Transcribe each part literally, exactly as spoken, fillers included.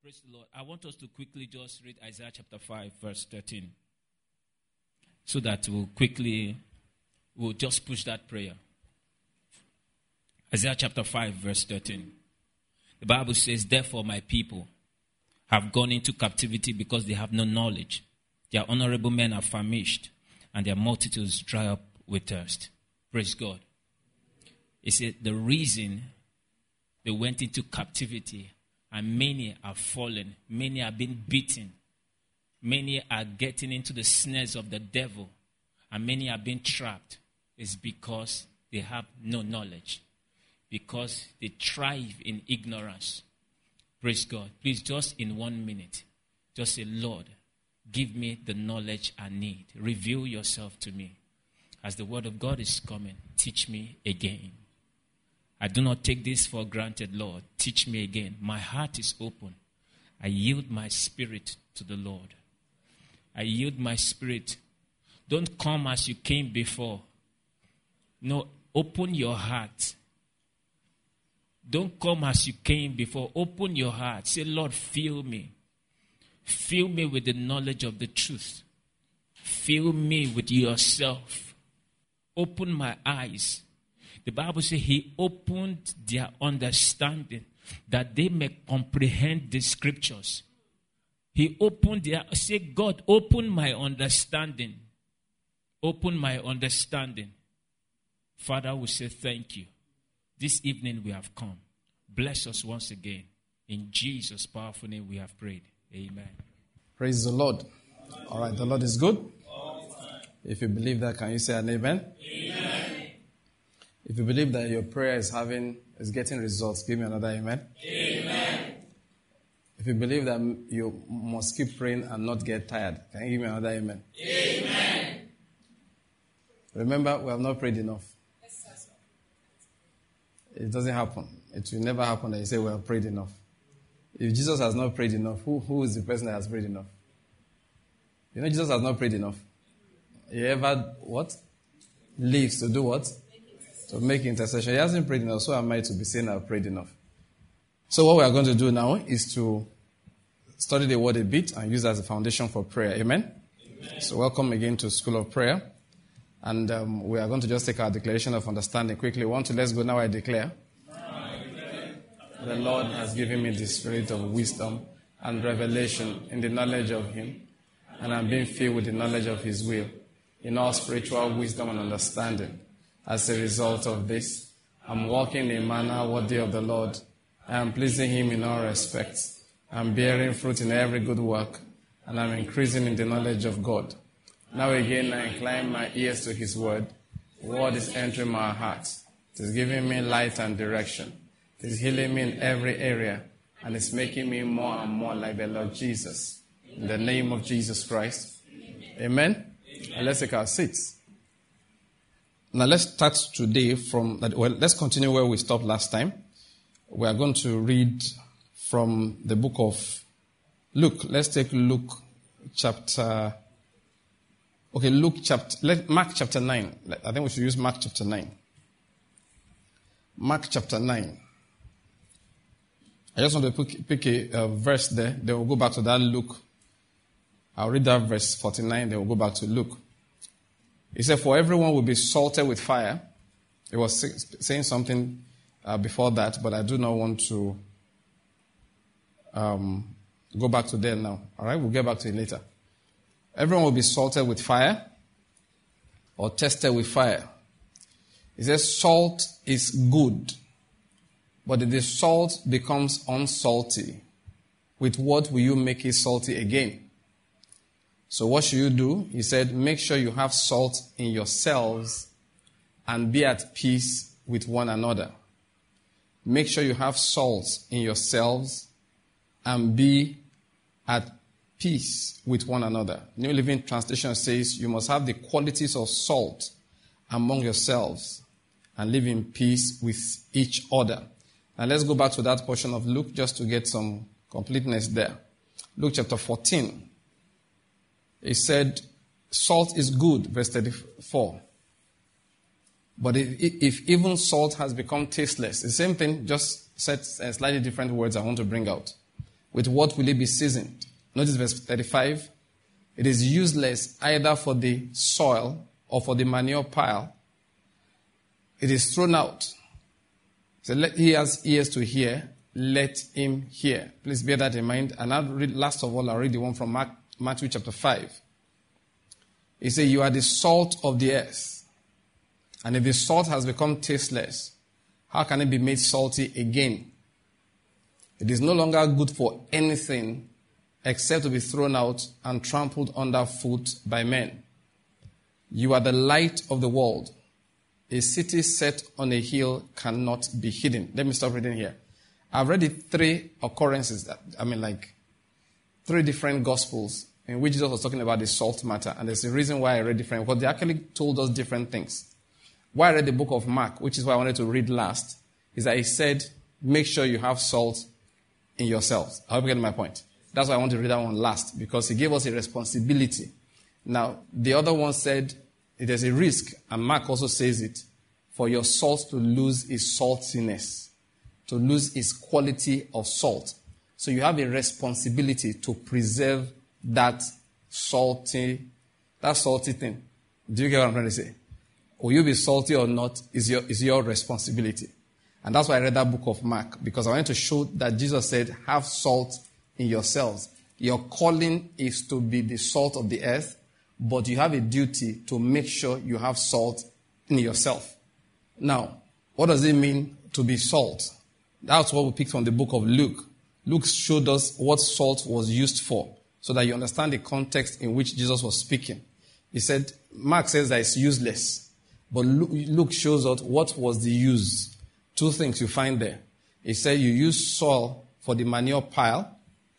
Praise the Lord. I want us to quickly just read Isaiah chapter five, verse thirteen. So that we'll quickly, we'll just push that prayer. Isaiah chapter five, verse thirteen. The Bible says, therefore my people have gone into captivity because they have no knowledge. Their honorable men are famished, and their multitudes dry up with thirst. Praise God. He said the reason they went into captivity, and many are fallen, many are being beaten, many are getting into the snares of the devil, and many are being trapped, is because they have no knowledge, because they thrive in ignorance. Praise God. Please, just in one minute, just say, Lord, give me the knowledge I need. Reveal yourself to me. As the word of God is coming, teach me again. I do not take this for granted, Lord. Teach me again. My heart is open. I yield my spirit to the Lord. I yield my spirit. Don't come as you came before. No, open your heart. Don't come as you came before. Open your heart. Say, Lord, fill me. Fill me with the knowledge of the truth. Fill me with yourself. Open my eyes. The Bible says he opened their understanding that they may comprehend the scriptures. He opened their, say, God, open my understanding. Open my understanding. Father, we say thank you. This evening we have come. Bless us once again. In Jesus' powerful name we have prayed. Amen. Praise the Lord. All right, the Lord is good. If you believe that, can you say an amen? Amen. If you believe that your prayer is having is getting results, give me another amen. Amen. If you believe that you must keep praying and not get tired, can you give me another amen? Amen. Remember, we have not prayed enough. It doesn't happen. It will never happen that you say we have prayed enough. If Jesus has not prayed enough, who, who is the person that has prayed enough? You know, Jesus has not prayed enough. He ever, what? Lives to do what? To make intercession. He hasn't prayed enough, so am I to be saying I've prayed enough. So what we are going to do now is to study the word a bit and use it as a foundation for prayer. Amen? Amen. So welcome again to School of Prayer. And um, we are going to just take our declaration of understanding quickly. One, two, let's go. Now I declare. The Lord has given me the spirit of wisdom and revelation in the knowledge of Him, and I'm being filled with the knowledge of His will, in all spiritual wisdom and understanding. As a result of this, I'm walking in a manner worthy of the Lord. I am pleasing Him in all respects. I'm bearing fruit in every good work, and I'm increasing in the knowledge of God. Now again, I incline my ears to His word. The word is entering my heart. It is giving me light and direction. It is healing me in every area, and it's making me more and more like the Lord Jesus. In the name of Jesus Christ. Amen? Amen. And let's take our seats. Now let's start today from, well, let's continue where we stopped last time. We are going to read from the book of Luke. Let's take Luke chapter, okay, Luke chapter, let, Mark chapter nine. I think we should use Mark chapter nine. Mark chapter nine. I just want to pick, pick a, a verse there. Then we'll go back to that Luke. I'll read that verse forty-nine, then we'll go back to Luke. He said, for everyone will be salted with fire. He was saying something uh, before that, but I do not want to um, go back to there now. All right, we'll get back to it later. Everyone will be salted with fire or tested with fire. He says salt is good, but if the salt becomes unsalty, with what will you make it salty again? So what should you do? He said, make sure you have salt in yourselves and be at peace with one another. Make sure you have salt in yourselves and be at peace with one another. New Living Translation says you must have the qualities of salt among yourselves and live in peace with each other. And let's go back to that portion of Luke just to get some completeness there. Luke chapter fourteen. He said, salt is good, verse thirty-four. But if, if even salt has become tasteless, the same thing, just said slightly different words I want to bring out. with what will it be seasoned? Notice verse thirty-five. It is useless either for the soil or for the manure pile. It is thrown out. So let he has ears to hear, let him hear. Please bear that in mind. And I'll read, last of all, I'll read the one from Mark, Matthew chapter five. He says, you are the salt of the earth. And if the salt has become tasteless, how can it be made salty again? It is no longer good for anything except to be thrown out and trampled underfoot by men. You are the light of the world. A city set on a hill cannot be hidden. Let me stop reading here. I've read the three occurrences, that I mean like three different gospels in which Jesus was talking about the salt matter. And there's a reason why I read different, because they actually told us different things. Why I read the book of Mark, which is why I wanted to read last, is that he said, make sure you have salt in yourselves. I hope you get my point. That's why I want to read that one last, because he gave us a responsibility. Now, the other one said, there's a risk, and Mark also says it, for your salt to lose its saltiness, to lose its quality of salt. So you have a responsibility to preserve that salty, that salty thing. Do you get what I'm trying to say? Will you be salty or not is your, is your responsibility. And that's why I read that book of Mark, because I wanted to show that Jesus said, have salt in yourselves. Your calling is to be the salt of the earth, but you have a duty to make sure you have salt in yourself. Now, what does it mean to be salt? That's what we picked from the book of Luke. Luke showed us what salt was used for, so that you understand the context in which Jesus was speaking. He said, Mark says that it's useless, but Luke shows us what was the use. Two things you find there. He said you use soil for the manure pile,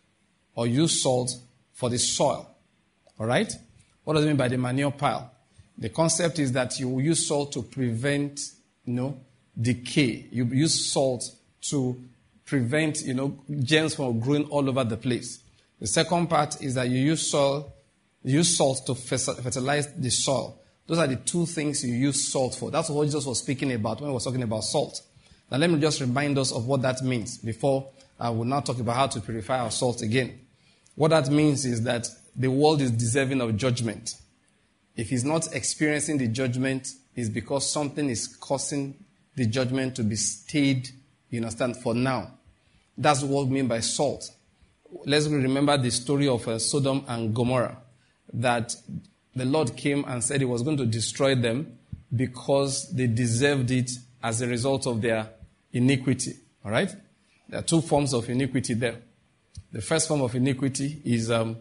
or use salt for the soil. All right? What does it mean by the manure pile? The concept is that you use salt to prevent, you know, decay. You use salt to prevent, you know, germs from growing all over the place. The second part is that you use soil, you use salt to fertilize the soil. Those are the two things you use salt for. That's what Jesus was speaking about when he was talking about salt. Now let me just remind us of what that means before I will now talk about how to purify our salt again. What that means is that the world is deserving of judgment. If he's not experiencing the judgment, it's because something is causing the judgment to be stayed, you understand, for now. That's what we mean by salt. Let's remember the story of uh, Sodom and Gomorrah, that the Lord came and said he was going to destroy them because they deserved it as a result of their iniquity. All right? There are two forms of iniquity there. The first form of iniquity is um,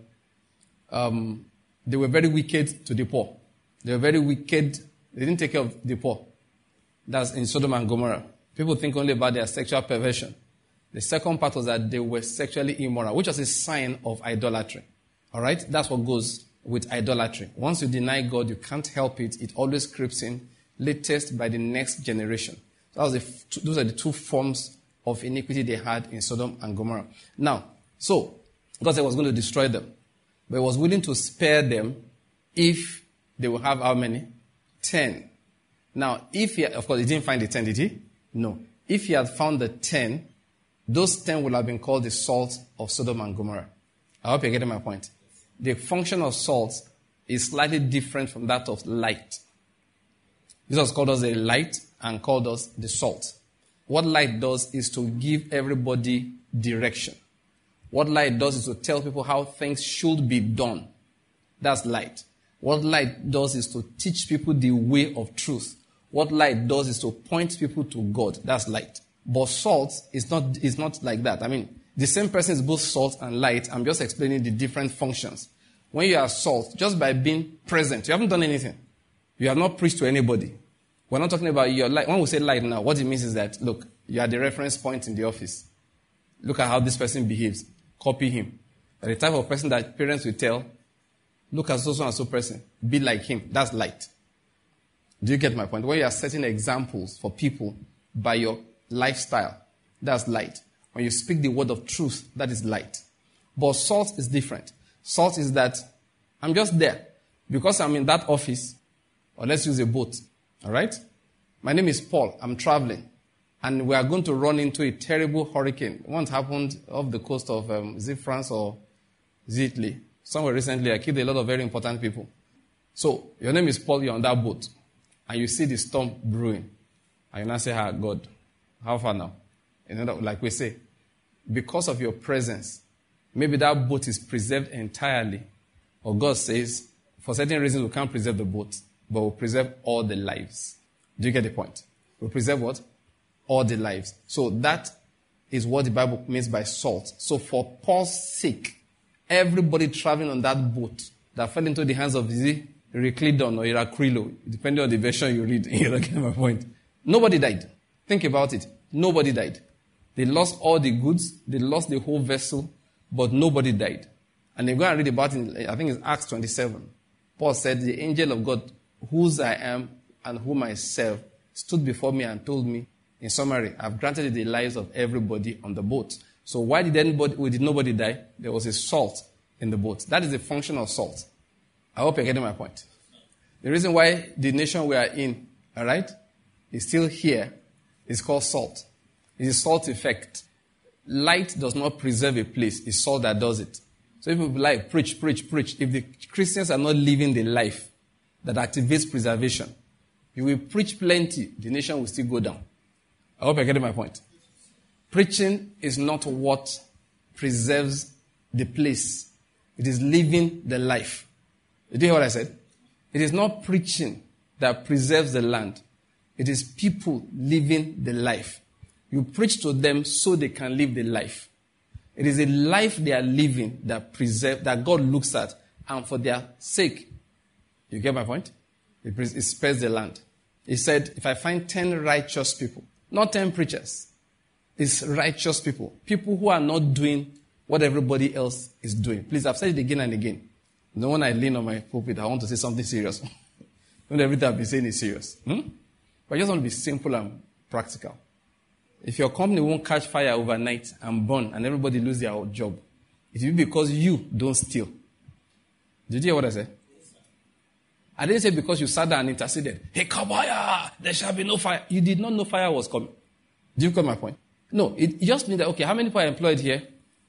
um, they were very wicked to the poor. They were very wicked. They didn't take care of the poor. That's in Sodom and Gomorrah. People think only about their sexual perversion. The second part was that they were sexually immoral, which was a sign of idolatry. All right? That's what goes with idolatry. Once you deny God, you can't help it. It always creeps in, latest by the next generation. That was the, those are the two forms of iniquity they had in Sodom and Gomorrah. Now, so, God said he was going to destroy them. But he was willing to spare them if they will have how many? Ten. Now, if he, of course, he didn't find the ten, did he? No. If he had found the ten, those ten would have been called the salt of Sodom and Gomorrah. I hope you're getting my point. The function of salt is slightly different from that of light. Jesus called us a light and called us the salt. What light does is to give everybody direction. What light does is to tell people how things should be done. That's light. What light does is to teach people the way of truth. What light does is to point people to God. That's light. But salt is not, is not like that. I mean, the same person is both salt and light. I'm just explaining the different functions. When you are salt, just by being present, you haven't done anything. You have not preached to anybody. We're not talking about your light. When we say light now, what it means is that, look, you are the reference point in the office. Look at how this person behaves. Copy him. The type of person that parents will tell, look at so and so person. Be like him. That's light. Do you get my point? When you are setting examples for people by your lifestyle, that's light. When you speak the word of truth, that is light. But salt is different. Salt is that I'm just there. Because I'm in that office, or let's use a boat. All right? My name is Paul. I'm traveling. and we are going to run into a terrible hurricane. Once happened off the coast of, um, is it France or is it Italy? Somewhere recently, I killed a lot of very important people. So, your name is Paul, you're on that boat, and you see the storm brewing. And you now say, ah, God, how far now? You know, like we say, because of your presence, maybe that boat is preserved entirely. Or God says, for certain reasons, we can't preserve the boat, but we'll preserve all the lives. Do you get the point? We'll preserve what? All the lives. So that is what the Bible means by salt. So for Paul's sake, everybody traveling on that boat that fell into the hands of the Euryclidon or Irakrilo, depending on the version you read, you get my point. Nobody died. Think about it. Nobody died. They lost all the goods. They lost the whole vessel, but nobody died. And they go and read about it, I think it's Acts twenty-seven. Paul said, the angel of God, whose I am and whom I serve, stood before me and told me, in summary, I've granted the lives of everybody on the boat. So why did anybody, why did nobody die? There was a salt in the boat. That is the function of salt. I hope you're getting my point. The reason why the nation we are in, all right, is still here is called salt. It is salt effect. Light does not preserve a place. It's salt that does it. So if people like, preach, preach, preach, if the Christians are not living the life that activates preservation, you will preach plenty, the nation will still go down. I hope you're getting my point. Preaching is not what preserves the place. It is living the life. Did you hear what I said? It is not preaching that preserves the land. It is people living the life. You preach to them so they can live the life. It is a life they are living that preserve, that God looks at, and for their sake, you get my point? It, it spares the land. He said, if I find ten righteous people, not ten preachers, it's righteous people, people who are not doing what everybody else is doing. Please, I've said it again and again. You know, when I lean on my pulpit, I want to say something serious. Not everything I've been saying is serious. Hmm? But I just want to be simple and practical. If your company won't catch fire overnight and burn and everybody lose their job, it will be because you don't steal. Did you hear what I said? I didn't say because you sat down and interceded. Hey, Kabaya, there shall be no fire. You did not know fire was coming. Do you get my point? No, it just means that, okay, how many people are employed here?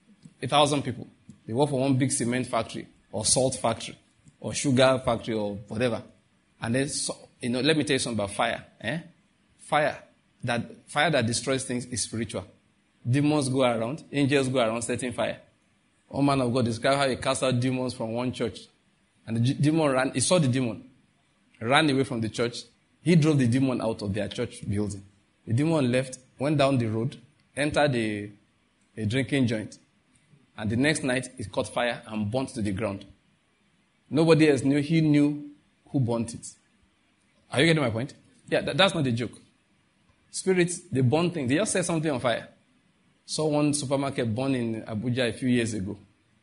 A thousand people. They work for one big cement factory or salt factory or sugar factory or whatever. And then, you know, let me tell you something about fire. Eh? Fire. That fire that destroys things is spiritual. Demons go around, angels go around setting fire. One man of God described how he cast out demons from one church. And the demon ran, he saw the demon, ran away from the church. He drove the demon out of their church building. The demon left, went down the road, entered a, a drinking joint. And the next night, it caught fire and burnt to the ground. Nobody else knew. He knew who burnt it. Are you getting my point? Yeah, that, that's not a joke. Spirits, they burn things. They just set something on fire. Saw one supermarket burn in Abuja a few years ago.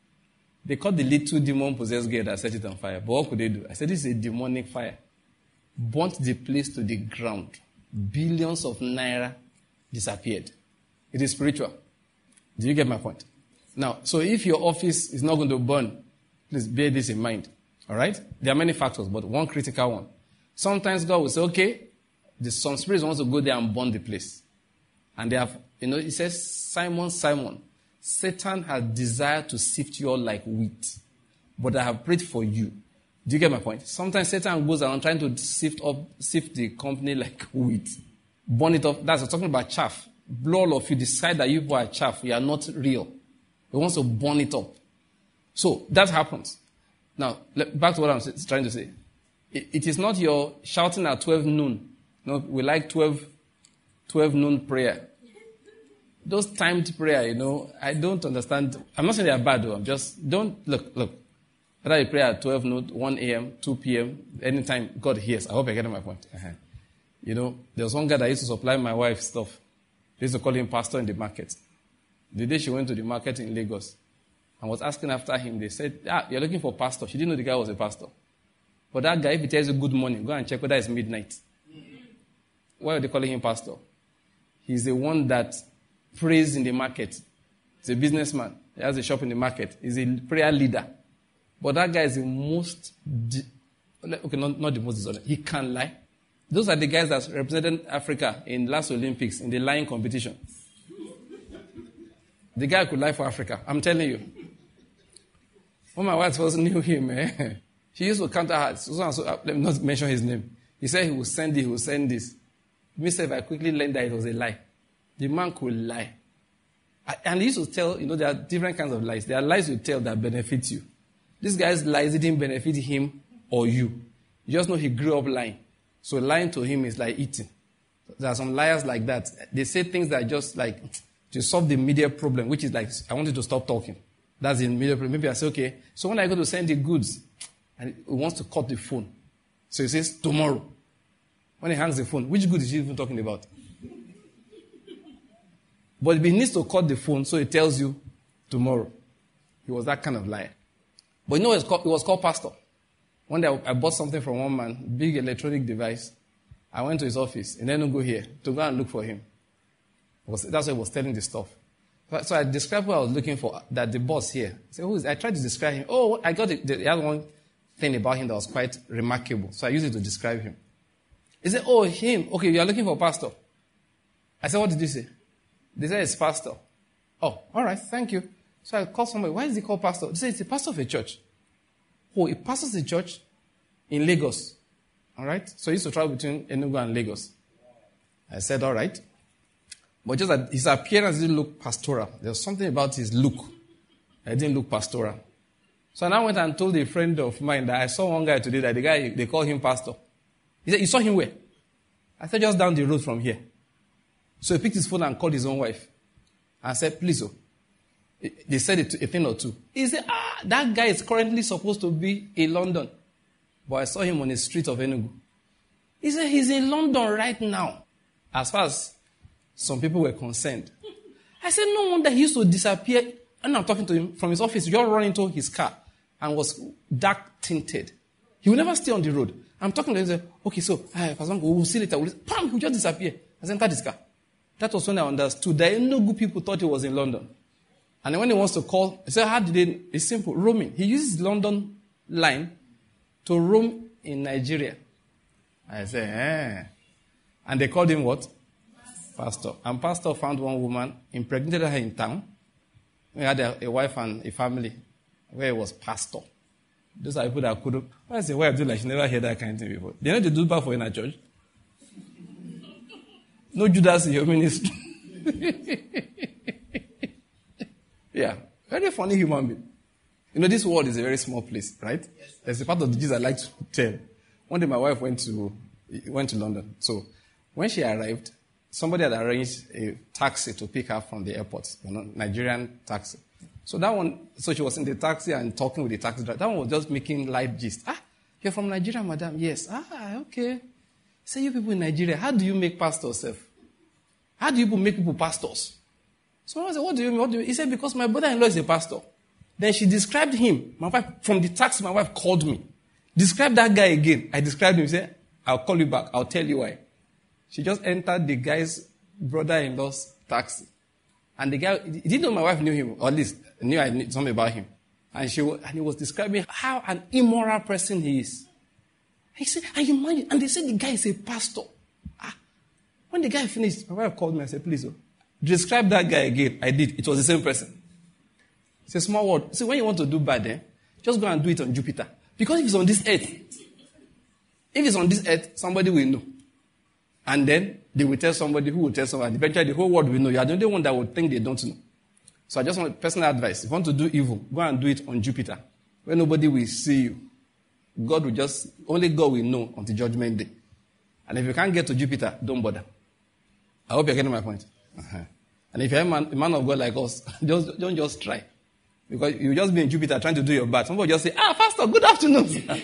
They caught the little demon-possessed girl that set it on fire. But what could they do? I said, this is a demonic fire. Burnt the place to the ground. Billions of naira disappeared. It is spiritual. Do you get my point? Now, so if your office is not going to burn, please bear this in mind. All right? There are many factors, but one critical one. Sometimes God will say, okay, the, some spirits wants to go there and burn the place. And they have, you know, he says, Simon, Simon, Satan has desired to sift you all like wheat, but I have prayed for you. Do you get my point? Sometimes Satan goes around trying to sift up, sift the company like wheat. Burn it up. That's talking about chaff. Blow all of you. Decide that you are chaff. You are not real. He wants to burn it up. So that happens. Now, back to what I'm trying to say. It, it is not your shouting at twelve noon. No, we like twelve, twelve noon prayer. Those timed prayer, you know, I don't understand. I'm not saying they are bad, though. I'm just, don't, look, look. Whether you pray at twelve noon, one a.m., two p.m., anytime God hears. I hope you're getting my point. Uh-huh. You know, there was one guy that used to supply my wife stuff. They used to call him pastor in the market. The day she went to the market in Lagos and was asking after him, they said, ah, you're looking for pastor. She didn't know the guy was a pastor. But that guy, if he tells you good morning, go and check whether it's midnight. Why are they calling him pastor? He's the one that prays in the market. He's a businessman. He has a shop in the market. He's a prayer leader. But that guy is the most, okay, not, not the most dishonest. He can lie. Those are the guys that represented Africa in last Olympics in the lying competition. The guy could lie for Africa. I'm telling you. When my wife first knew him, eh, she used to counter her. So and so, uh, let me not mention his name. He said he would send it, he would send this. Me said, if I quickly learned that it was a lie. The man could lie. And he used to tell, you know, there are different kinds of lies. There are lies you tell that benefit you. This guy's lies didn't benefit him or you. You just know he grew up lying. So lying to him is like eating. There are some liars like that. They say things that just like to solve the immediate problem, which is like, I want you to stop talking. That's the immediate problem. Maybe I say, okay, so when I go to send the goods, and he wants to cut the phone. So he says, tomorrow. When he hangs the phone, which good is he even talking about? But he needs to cut the phone, so he tells you tomorrow. He was that kind of liar. But you know, it was called, it was called pastor. One day I bought something from one man, big electronic device. I went to his office, and then go here to go and look for him. Was, that's why he was telling the stuff. So I described what I was looking for, that the boss here. I said, who is? I tried to describe him. Oh, I got it. The other one thing about him that was quite remarkable. So I used it to describe him. He said, oh, him. Okay, you are looking for a pastor. I said, what did you say? They said, it's pastor. Oh, all right, thank you. So I called somebody. Why is he called pastor? They said, it's a pastor of a church. Oh, he pastors a church in Lagos. All right? So he used to travel between Enugu and Lagos. I said, all right. But just that his appearance didn't look pastoral. There was something about his look. It didn't look pastoral. So I now went and told a friend of mine that I saw one guy today that the guy, they call him pastor. He said, you saw him where? I said, just down the road from here. So he picked his phone and called his own wife. And said, please, oh. They said it, a thing or two. He said, ah, that guy is currently supposed to be in London. But I saw him on the street of Enugu. He said, he's in London right now. As far as some people were concerned. I said, no wonder he used to disappear. And I'm talking to him from his office. He just ran into his car and was dark tinted. He will never stay on the road. I'm talking to him and say, okay, so, uh, we'll see later. We'll, Pam, he'll just disappear. I said, enter this car. That was when I understood that Enugu people thought he was in London. And then when he wants to call, he said, how did they? It's simple, roaming. He uses London line to roam in Nigeria. I said, eh. And they called him what? Pastor. And pastor found one woman, impregnated her in town. We had a, a wife and a family where he was pastor. Those are people that couldn't. When I say wife do like she never heard that kind of thing before. They know they do bad for in a church. No Judas in your ministry. Yeah. Very funny human being. You know, this world is a very small place, right? Yes. There's a part of the Jesus I like to tell. One day my wife went to went to London. So when she arrived, somebody had arranged a taxi to pick her from the airport, you know, Nigerian taxi. So that one, so she was in the taxi and talking with the taxi driver. That one was just making light gist. Ah, you're from Nigeria, madam? Yes. Ah, okay. Say, you people in Nigeria, how do you make pastors, self? How do you people make people pastors? So I said, what do you mean? What do you mean? He said, because my brother-in-law is a pastor. Then she described him. My wife, from the taxi, my wife called me. Describe that guy again. I described him. She said, I'll call you back. I'll tell you why. She just entered the guy's brother-in-law's taxi. And the guy, he didn't know my wife knew him, or at least knew I knew something about him. And she and he was describing how an immoral person he is. He said, and you mind, and they said the guy is a pastor. Ah. When the guy finished, my wife called me and said, please, oh, describe that guy again. I did. It was the same person. It's a small word. See, when you want to do bad, eh, just go and do it on Jupiter. Because if it's on this earth, if it's on this earth, somebody will know. And then they will tell somebody who will tell somebody. Eventually, the whole world will know. You are the only one that will think they don't know. So I just want personal advice. If you want to do evil, go and do it on Jupiter, where nobody will see you. God will just, only God will know until judgment day. And if you can't get to Jupiter, don't bother. I hope you're getting my point. Uh-huh. And if you're a man, a man of God like us, just, don't just try. Because you just be in Jupiter trying to do your bad. Somebody just say, ah, pastor, good afternoon.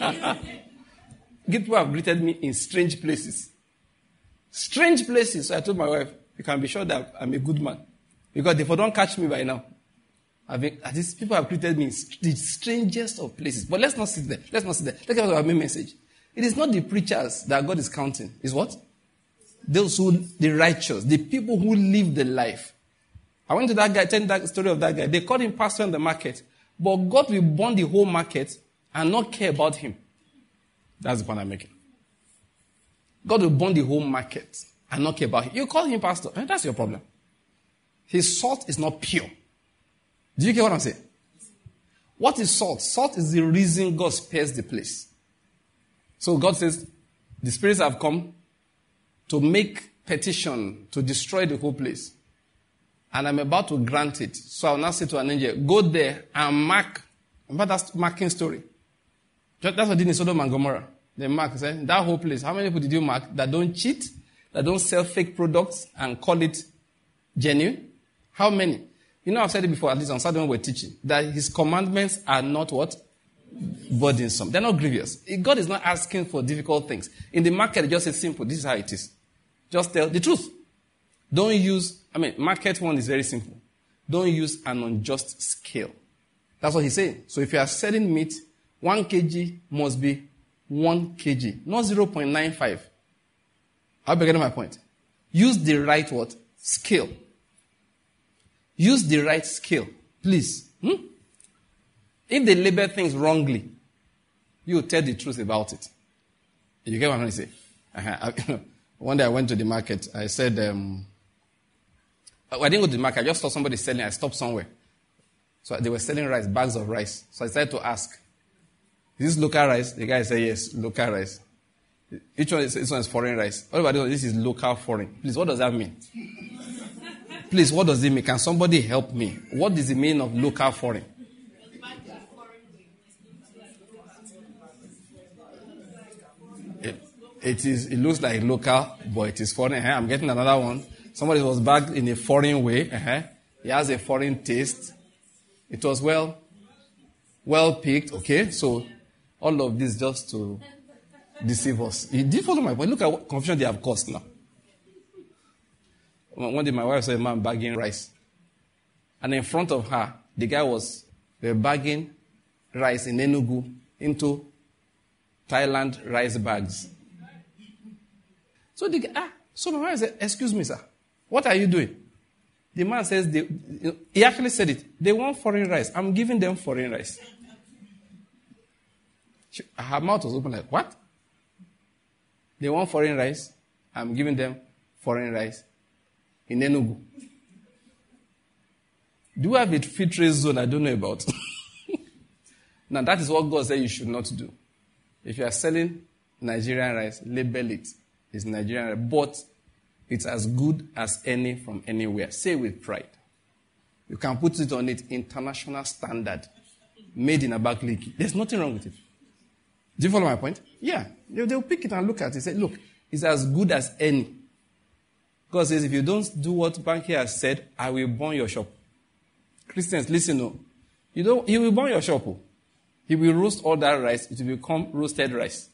People have greeted me in strange places. Strange places. So I told my wife, you can be sure that I'm a good man. Because if they don't catch me by now, I've been, these people have greeted me in the strangest of places. But let's not sit there. Let's not sit there. Let's get our main message. It is not the preachers that God is counting. It's what? Those who, the righteous, the people who live the life. I went to that guy, telling that story of that guy. They called him pastor in the market. But God will burn the whole market and not care about him. That's the point I'm making. God will burn the whole market and not care about it. You call him pastor. And that's your problem. His salt is not pure. Do you get what I'm saying? What is salt? Salt is the reason God spares the place. So God says, the spirits have come to make petition to destroy the whole place. And I'm about to grant it. So I'll now say to an angel, go there and mark. But that's marking story. That's what they did in Sodom and Gomorrah. They mark, say, that whole place. How many people did you mark that don't cheat, that don't sell fake products and call it genuine? How many? You know, I've said it before, at least on Saturday when we're teaching, that his commandments are not what? Burdensome. They're not grievous. God is not asking for difficult things. In the market, just say simple. This is how it is. Just tell the truth. Don't use, I mean, market one is very simple. Don't use an unjust scale. That's what he's saying. So if you are selling meat, one kilogram must be one kilogram, not zero point nine five. I'll be getting my point. Use the right what? Scale. Use the right scale. Please. Hmm? If they label things wrongly, you tell the truth about it. You get what I'm trying to say? Uh-huh. One day I went to the market. I said, um, I didn't go to the market. I just saw somebody selling. I stopped somewhere. So they were selling rice, bags of rice. So I decided to ask, is this local rice? The guy said, yes, local rice. Each one is, this one is foreign rice. Everybody knows this is local foreign. Please, what does that mean? Please, what does it mean? Can somebody help me? What is the meaning of local foreign? It, it is. It looks like local, but it is foreign. Uh-huh. I'm getting another one. Somebody was bagged in a foreign way. Uh-huh. He has a foreign taste. It was well, well picked. Okay, so all of this just to deceive us. Did you follow my point? Look at what confusion they have caused now. One day my wife saw a man bagging rice. And in front of her, the guy was they were bagging rice in Enugu into Thailand rice bags. So the guy, ah, so my wife said, excuse me, sir, what are you doing? The man says, they, he actually said it. They want foreign rice. I'm giving them foreign rice. She, her mouth was open like, what? They want foreign rice. I'm giving them foreign rice in Enugu. Do you have a free trade zone I don't know about? Now, that is what God said you should not do. If you are selling Nigerian rice, label it. It's Nigerian rice. But it's as good as any from anywhere. Say with pride. You can put it on it international standard. Made in Abakaliki. There's nothing wrong with it. Do you follow my point? Yeah. They'll, they'll pick it and look at it and say, look, it's as good as any. God says, if you don't do what Banky has said, I will burn your shop. Christians, listen, no. You don't, he will burn your shop. Oh. He will roast all that rice. It will become roasted rice.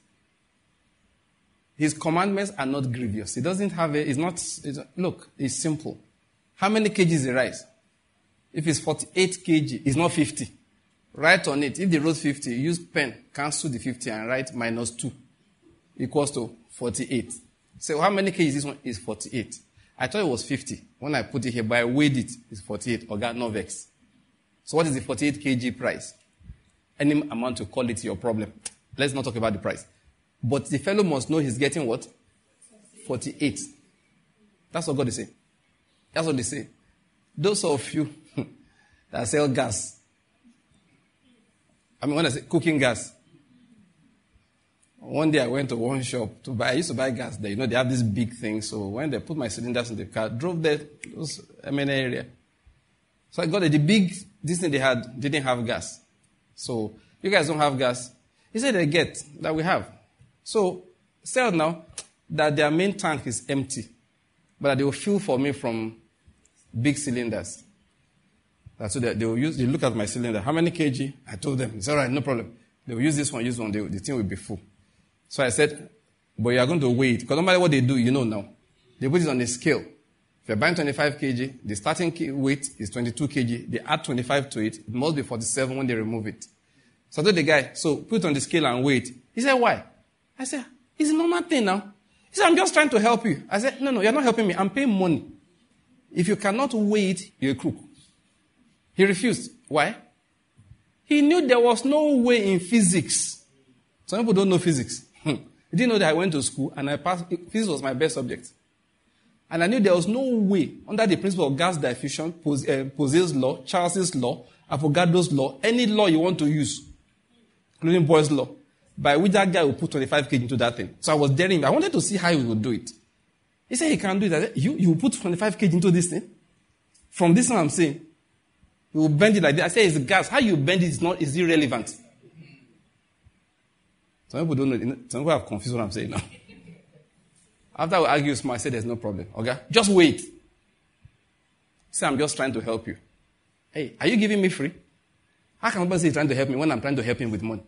His commandments are not grievous. He doesn't have a, it's not, it's, look, it's simple. How many kgs is the rice? If it's forty-eight kilograms, it's not fifty. Write on it. If they wrote fifty, use pen, cancel the fifty and write minus two. Equals to forty-eight. So how many kgs this one is forty-eight? I thought it was fifty. When I put it here, but I weighed it, it's forty-eight. Or got no vex. So what is the forty-eight kilogram price? Any amount to call it your problem. Let's not talk about the price. But the fellow must know he's getting what? forty-eight. That's what God is saying. That's what they say. Those of you that sell gas. I mean, when I say cooking gas. One day I went to one shop to buy, I used to buy gas there. You know, they have this big thing. So when they put my cylinders in the car, drove there, it was M N A area. So I got it. The big, this thing they had didn't have gas. So, you guys don't have gas. He said they get, that we have. So, sell now that their main tank is empty. But they will fill for me from big cylinders. So they, they will use, they look at my cylinder. How many kg? I told them. It's all right, no problem. They will use this one, use one. They, the thing will be full. So I said, but you are going to weigh it. Because no matter what they do, you know now. They put it on a scale. If you're buying twenty-five kilograms, the starting weight is twenty-two kilograms. They add twenty-five to it. It must be forty-seven when they remove it. So I told the guy, so put it on the scale and weigh it. He said, why? I said, it's a normal thing now. He said, I'm just trying to help you. I said, no, no, you're not helping me. I'm paying money. If you cannot weigh it, you're a crook. He refused. Why? He knew there was no way in physics. Some people don't know physics. You didn't know that I went to school and I passed, physics was my best subject. And I knew there was no way, under the principle of gas diffusion, Posey's law, Charles's law, Avogadro's law, any law you want to use, including Boyle's law, by which that guy will put twenty-five kilograms into that thing. So I was daring him. I wanted to see how he would do it. He said he can't do it. I said, you, you will put twenty-five kilograms into this thing? From this one I'm saying, you will bend it like that. I said, it's gas. How you bend it is not, is irrelevant. Some people don't know. Some people have confused what I'm saying now. After we argue smart, I said, there's no problem. Okay? Just wait. Say, I'm just trying to help you. Hey, are you giving me free? How can somebody say he's trying to help me when I'm trying to help him with money?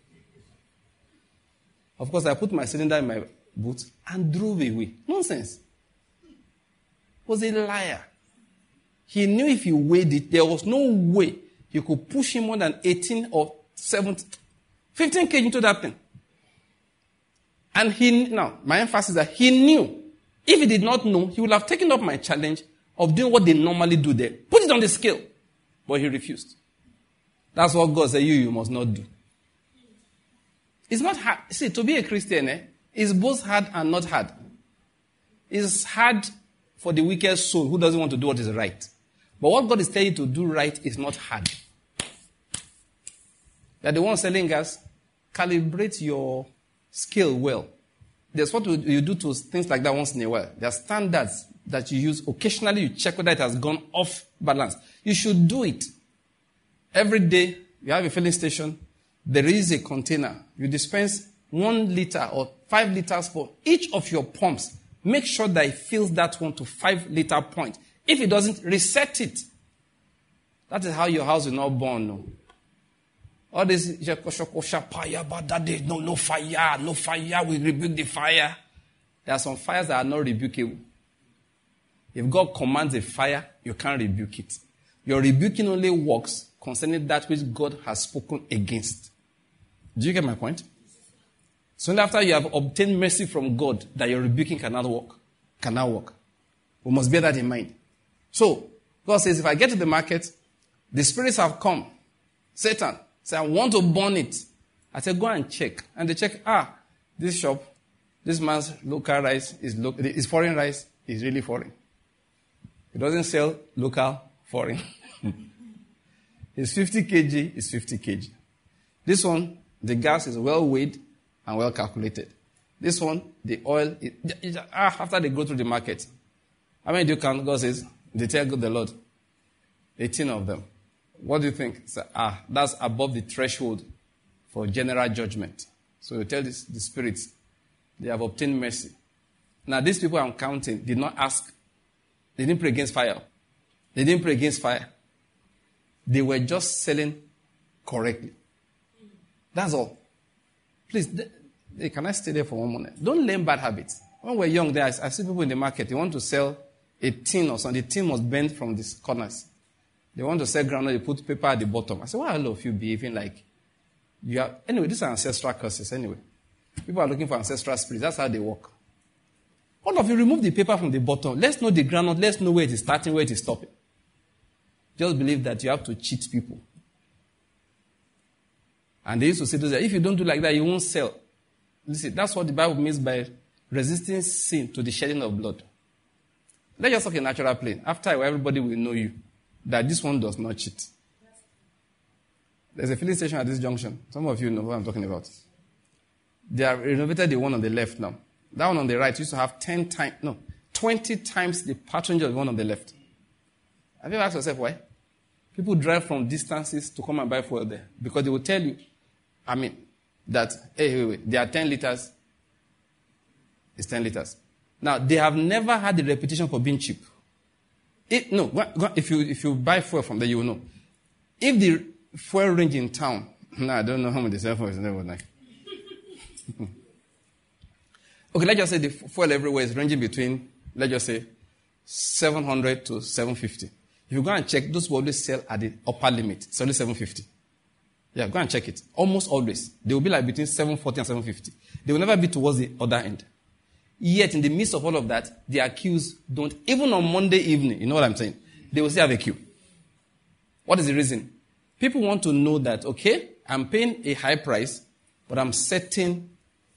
Of course, I put my cylinder in my boot and drove away. Nonsense. He was a liar. He knew if he weighed it, there was no way he could push him more than eighteen or seventeen, fifteen kilograms into that thing. And he, now, my emphasis is that he knew. If he did not know, he would have taken up my challenge of doing what they normally do there. Put it on the scale. But he refused. That's what God said, you, you must not do. It's not hard. See, to be a Christian, eh, is both hard and not hard. It's hard for the wicked soul who doesn't want to do what is right. But what God is telling you to do right is not hard. That the one selling gas, calibrate your scale well. There's what you do to things like that once in a while. There are standards that you use. Occasionally you check whether it has gone off balance. You should do it. Every day you have a filling station. There is a container. You dispense one liter or five liters for each of your pumps. Make sure that it fills that one to five liter point. If it doesn't, reset it. That is how your house will not burn. No. All this, no, no fire, no fire, we rebuke the fire. There are some fires that are not rebukable. If God commands a fire, you can't rebuke it. Your rebuking only works concerning that which God has spoken against. Do you get my point? So only after you have obtained mercy from God that your rebuking cannot work. Cannot work. We must bear that in mind. So, God says, if I get to the market, the spirits have come. Satan says, I want to burn it. I said, go and check. And they check, ah, this shop, this man's local rice is, lo- is foreign rice is really foreign. He doesn't sell local foreign. It's fifty kilograms, it's fifty kilograms. This one, the gas is well weighed and well calculated. This one, the oil, it, it, ah, after they go through the market, how many do you count? God says, they tell God the Lord. eighteen of them. What do you think? So, ah, that's above the threshold for general judgment. So you tell this, the spirits, they have obtained mercy. Now these people I'm counting did not ask, they didn't pray against fire. They didn't pray against fire. They were just selling correctly. That's all. Please, they, they, can I stay there for one minute? Don't learn bad habits. When we're young, there I, I see people in the market, they want to sell a tin or something. The tin must bend from the corners. They want to sell groundnut, they put paper at the bottom. I say, why are all of you behaving like you are? Anyway, these are ancestral curses anyway. People are looking for ancestral spirits. That's how they work. All of you remove the paper from the bottom. Let's know the groundnut. Let's know where it is starting, where it is stopping. Just believe that you have to cheat people. And they used to say to them, if you don't do like that, you won't sell. Listen, that's what the Bible means by resisting sin to the shedding of blood. Let's just talk a natural plane. After a while, everybody will know you. That this one does not cheat. There's a filling station at this junction. Some of you know what I'm talking about. They have renovated the one on the left now. That one on the right used to have ten times, no, twenty times the patronage of the one on the left. Have you ever asked yourself why? People drive from distances to come and buy fuel there. Because they will tell you, I mean, that, hey, wait, wait, there are ten liters. It's ten liters. Now, they have never had the reputation for being cheap. It, no, if you if you buy fuel from there, you will know. If the fuel range in town, no, I don't know how much the sell for is never like. Okay, let's just say the fuel everywhere is ranging between, let's just say, seven hundred to seven fifty. If you go and check, those will always sell at the upper limit. It's only seven fifty. Yeah, go and check it. Almost always. They will be like between seven forty and seven fifty. They will never be towards the other end. Yet, in the midst of all of that, the queues don't, even on Monday evening, you know what I'm saying? They will still have a queue. What is the reason? People want to know that, okay, I'm paying a high price, but I'm setting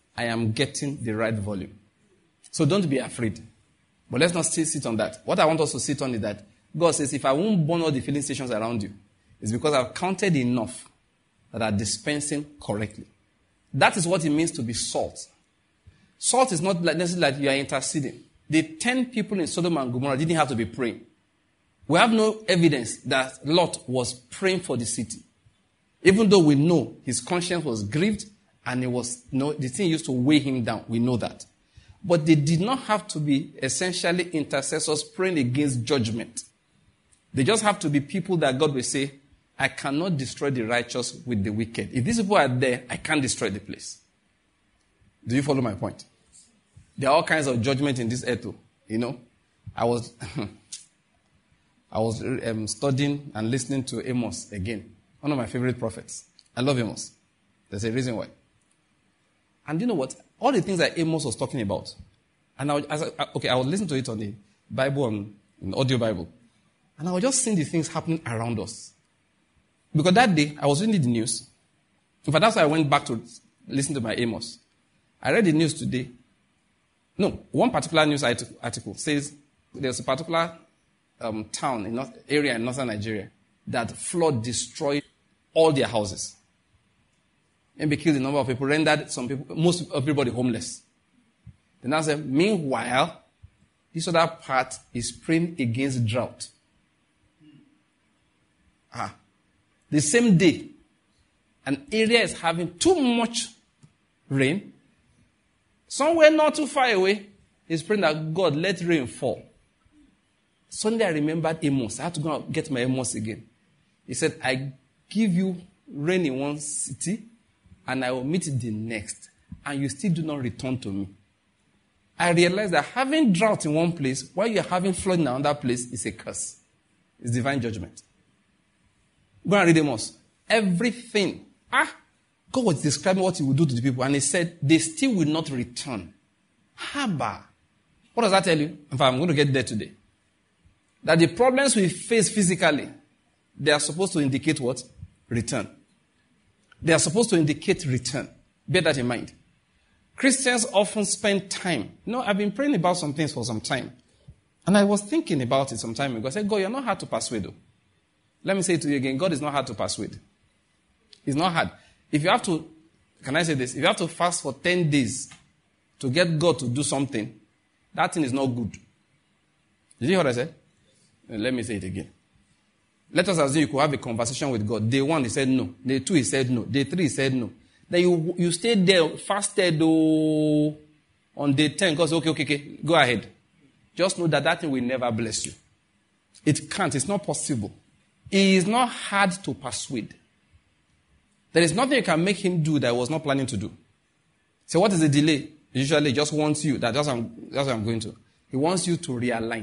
I am getting the right volume. So don't be afraid. But let's not still sit on that. What I want us to sit on is that God says, if I won't burn all the filling stations around you, it's because I've counted enough that are dispensing correctly. That is what it means to be salt. Salt is not necessarily like you are interceding. The ten people in Sodom and Gomorrah didn't have to be praying. We have no evidence that Lot was praying for the city. Even though we know his conscience was grieved and it was, you know, the thing used to weigh him down. We know that. But they did not have to be essentially intercessors praying against judgment. They just have to be people that God will say, I cannot destroy the righteous with the wicked. If these people are there, I can't destroy the place. Do you follow my point? There are all kinds of judgment in this earth, you know. I was, I was um, studying and listening to Amos again. One of my favorite prophets. I love Amos. There's a reason why. And you know what? All the things that Amos was talking about, and I was, as I, okay, I was listening to it on the Bible, on the audio Bible, and I was just seeing the things happening around us. Because that day, I was reading the news. In fact, that's why I went back to listen to my Amos. I read the news today. No, one particular news article says there's a particular um, town, in north, area in northern Nigeria, that flood destroyed all their houses. And killed a number of people, rendered some people, most everybody homeless. Then I said, meanwhile, this other part is praying against drought. Ah. The same day, an area is having too much rain. Somewhere not too far away, he's praying that God, let rain fall. Sunday I remembered Amos. I had to go and get my Amos again. He said, I give you rain in one city, and I will meet the next, and you still do not return to me. I realized that having drought in one place, while you're having flood in another place, is a curse. It's divine judgment. Go and read Amos. Everything. Ah, God was describing what he would do to the people, and he said, they still will not return. Haba. What does that tell you? In fact, I'm going to get there today. That the problems we face physically, they are supposed to indicate what? Return. They are supposed to indicate return. Bear that in mind. Christians often spend time. You know, I've been praying about some things for some time. And I was thinking about it some time ago. I said, God, you're not hard to persuade, though. Let me say it to you again. God is not hard to persuade. It's not hard. If you have to, can I say this? If you have to fast for ten days to get God to do something, that thing is not good. Did you hear what I said? Let me say it again. Let us assume you could have a conversation with God. Day one, he said no. Day two, he said no. Day three, he said no. Then you, you stayed there, fasted oh, on day ten. God said, okay, okay, okay, go ahead. Just know that that thing will never bless you. It can't. It's not possible. It is not hard to persuade. There is nothing you can make him do that he was not planning to do. So what is the delay? Usually he just wants you, that, that's, what I'm, that's what I'm going to. He wants you to realign.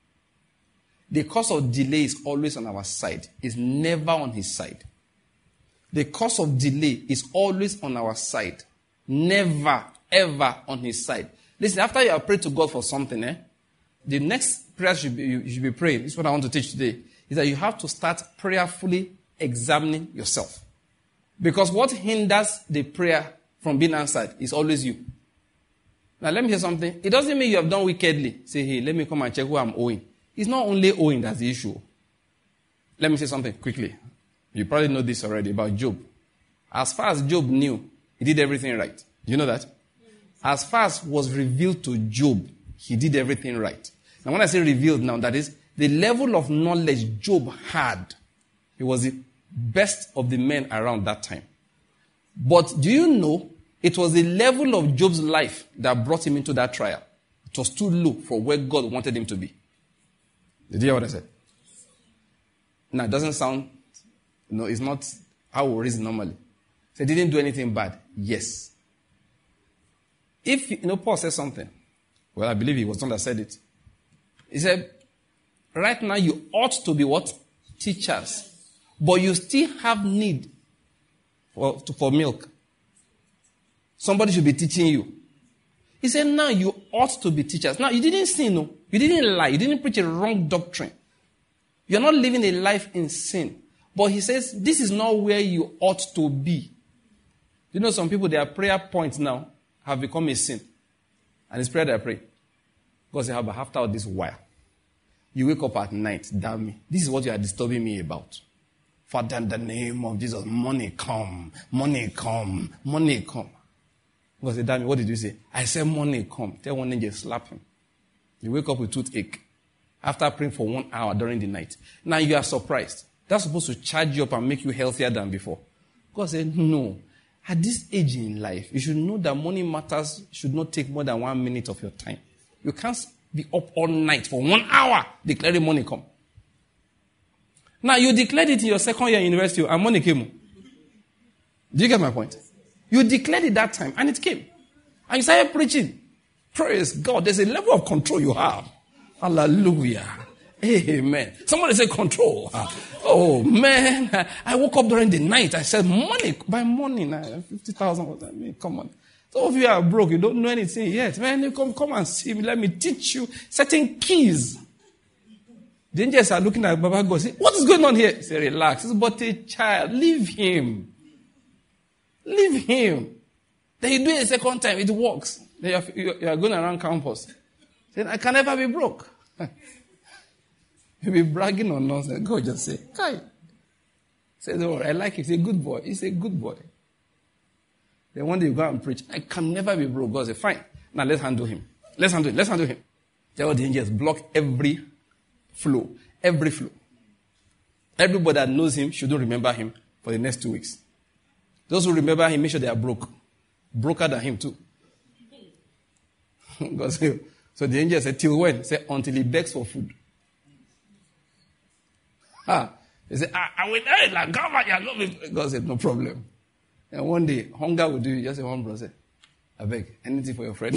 The cause of delay is always on our side. It's never on his side. The cause of delay is always on our side. Never, ever on his side. Listen, after you have prayed to God for something, eh, the next prayer should be, you should be praying. This is what I want to teach today. Is that you have to start prayerfully examining yourself. Because what hinders the prayer from being answered is always you. Now let me say something. It doesn't mean you have done wickedly. Say, hey, let me come and check who I'm owing. It's not only owing that's the issue. Let me say something quickly. You probably know this already about Job. As far as Job knew, he did everything right. Do you know that? As far as was revealed to Job, he did everything right. Now when I say revealed now, that is the level of knowledge Job had. He was the best of the men around that time. But do you know, it was the level of Job's life that brought him into that trial. It was too low for where God wanted him to be. Did you hear what I said? Now, it doesn't sound, you know, it's not how we reason normally. So he didn't do anything bad. Yes. If, you know, Paul says something. Well, I believe he was the one that said it. He said, right now you ought to be what? Teachers. But you still have need for, for milk. Somebody should be teaching you. He said, now you ought to be teachers. Now, you didn't sin, no. You didn't lie. You didn't preach a wrong doctrine. You're not living a life in sin. But he says, this is not where you ought to be. You know, some people, their prayer points now have become a sin. And it's prayer that I pray. God said, after all this while, you wake up at night, damn me. This is what you are disturbing me about. Father, in the name of Jesus, money come, money come, money come. God said, damn me, what did you say? I said, money come. Tell one angel, slap him. You wake up with toothache after praying for one hour during the night. Now you are surprised. That's supposed to charge you up and make you healthier than before. God said, no. At this age in life, you should know that money matters should not take more than one minute of your time. You can't be up all night for one hour declaring money come. Now, you declared it in your second year in university and money came. Do you get my point? You declared it that time and it came. And you started preaching. Praise God. There's a level of control you have. Hallelujah. Amen. Somebody say control. Oh, man. I woke up during the night. I said, money. By morning, fifty thousand. I mean, come on. Some of you are broke. You don't know anything yet. Man, you come, come and see me. Let me teach you certain keys. The angels are looking at Baba God. Say, what is going on here? Say, relax. It's but a child. Leave him. Leave him. Then you do it a second time. It works. Then you are, you are going around campus. Saying, I can never be broke. You'll be bragging on nonsense. God just say, Kai. Say, oh, I like it. He's a good boy. He's a good boy. Then one day you go and preach. I can never be broke. God say, fine. Now let's handle him. Let's handle him. Let's handle him. Tell the angels, block every flow. Every flow. Everybody that knows him shouldn't remember him for the next two weeks. Those who remember him, make sure they are broke. Broker than him too. God say, so the angel said, till when? Say, until he begs for food. Ah, he said, I, I will die like God, you love me. God said, no problem. And one day, hunger will do you. Just say, one brother, I beg, anything for your friend.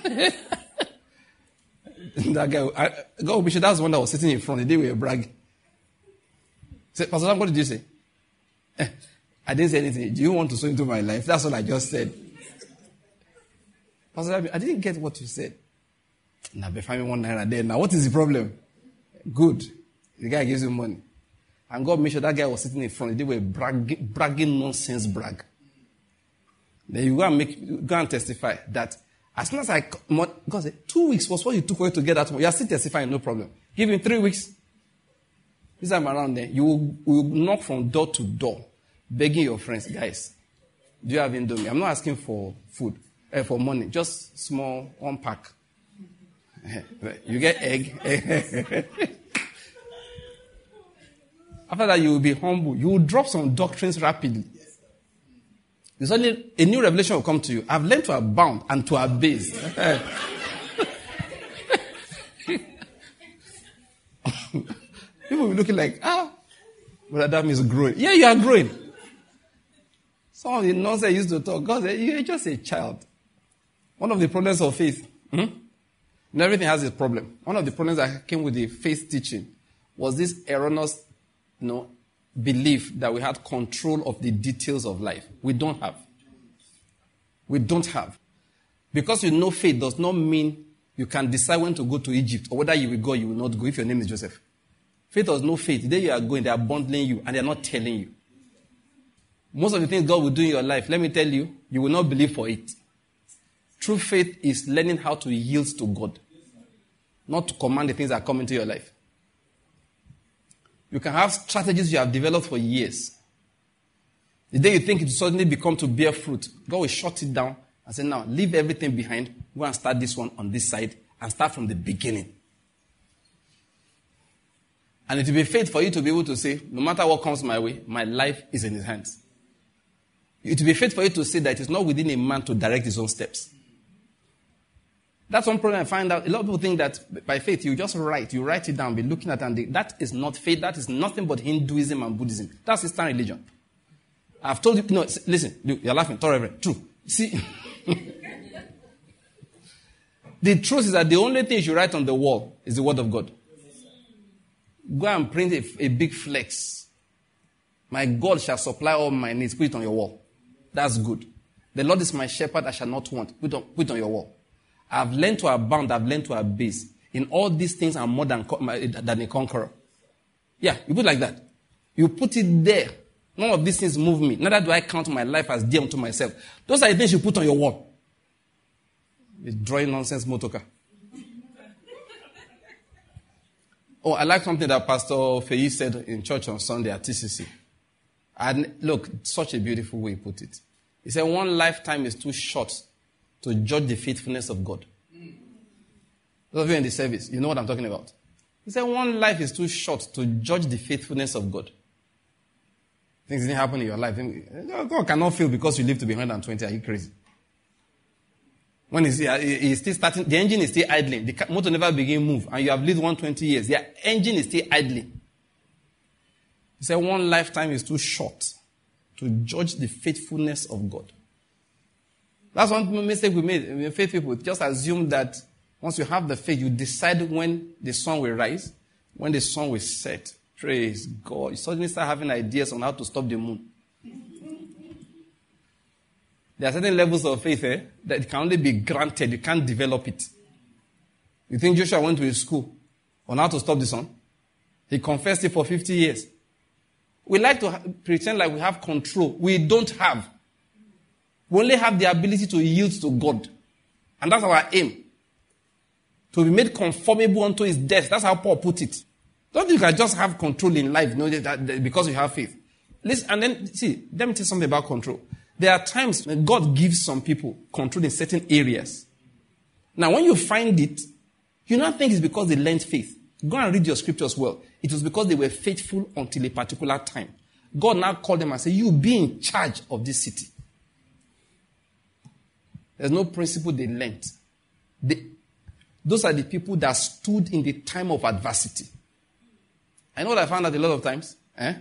That guy, I, God will be sure that's the one that was sitting in front. The day we were bragging. Say, Pastor Sam, what did you say? Eh, I didn't say anything. Do you want to sow into my life? That's what I just said. Pastor Sam, I didn't get what you said. Now, be finding one naira there. Now, what is the problem? Good. The guy gives you money. And God made sure that guy was sitting in front. They were bragging, bragging nonsense brag. Then you go and make, go and testify that as soon as I, God said, two weeks was what you took for you to get that money. You are still testifying, no problem. Give him three weeks. This time around there, you will, will knock from door to door, begging your friends, guys, do you have Indomie? I'm not asking for food, eh, for money, just small, one pack. You get egg. After that, you will be humble. You will drop some doctrines rapidly. Suddenly, a new revelation will come to you. I've learned to abound and to abase. People will be looking like, ah, but Adam is growing. Yeah, you are growing. Some of the nonsense used to talk. God said, you're just a child. One of the problems of faith, hmm? And everything has its problem. One of the problems that came with the faith teaching was this erroneous, you know, belief that we had control of the details of life. We don't have. We don't have. Because you know faith does not mean you can decide when to go to Egypt or whether you will go or you will not go if your name is Joseph. Faith does no faith. There you are going, they are bundling you and they are not telling you. Most of the things God will do in your life, let me tell you, you will not believe for it. True faith is learning how to yield to God, not to command the things that come into your life. You can have strategies you have developed for years. The day you think it will suddenly become to bear fruit, God will shut it down and say, now, leave everything behind, go and start this one on this side, and start from the beginning. And it will be faith for you to be able to say, no matter what comes my way, my life is in his hands. It will be faith for you to say that it is not within a man to direct his own steps. That's one problem I find out. A lot of people think that by faith, you just write. You write it down, be looking at it, and that is not faith. That is nothing but Hinduism and Buddhism. That's Eastern religion. I've told you, no, listen, you're laughing. True. See, the truth is that the only thing you write on the wall is the word of God. Go and print a, a big flex. My God shall supply all my needs. Put it on your wall. That's good. The Lord is my shepherd, I shall not want. Put it on, put it on your wall. I've learned to abound. I've learned to abase. In all these things, I'm more than, than a conqueror. Yeah, you put it like that. You put it there. None of these things move me. Neither do I count my life as dear unto myself. Those are the things you put on your wall. A drawing nonsense motor car. Oh, I like something that Pastor Feyi said in church on Sunday at T C C. And look, such a beautiful way he put it. He said, one lifetime is too short to judge the faithfulness of God. Those of you in the service, you know what I'm talking about. He said, one life is too short to judge the faithfulness of God. Things didn't happen in your life. God cannot fail because you live to be one hundred twenty. Are you crazy? When he's, he's still starting, the engine is still idling. The motor never begin move, and you have lived one hundred twenty years. The engine is still idling. He said, one lifetime is too short to judge the faithfulness of God. That's one mistake we made. Faith people just assume that once you have the faith, you decide when the sun will rise, when the sun will set. Praise God. You suddenly start having ideas on how to stop the moon. There are certain levels of faith eh, that can only be granted. You can't develop it. You think Joshua went to his school on how to stop the sun? He confessed it for fifty years. We like to ha- pretend like we have control. We don't have. We only have the ability to yield to God. And that's our aim. To be made conformable unto his death. That's how Paul put it. Don't think you can just have control in life, you know, that, that, because you have faith. Listen, and then, see, let me tell you something about control. There are times when God gives some people control in certain areas. Now, when you find it, you don't think it's because they learned faith. Go and read your scriptures well. It was because they were faithful until a particular time. God now called them and said, you be in charge of this city. There's no principle they learned. They, those are the people that stood in the time of adversity. I know what I found out a lot of times. Eh?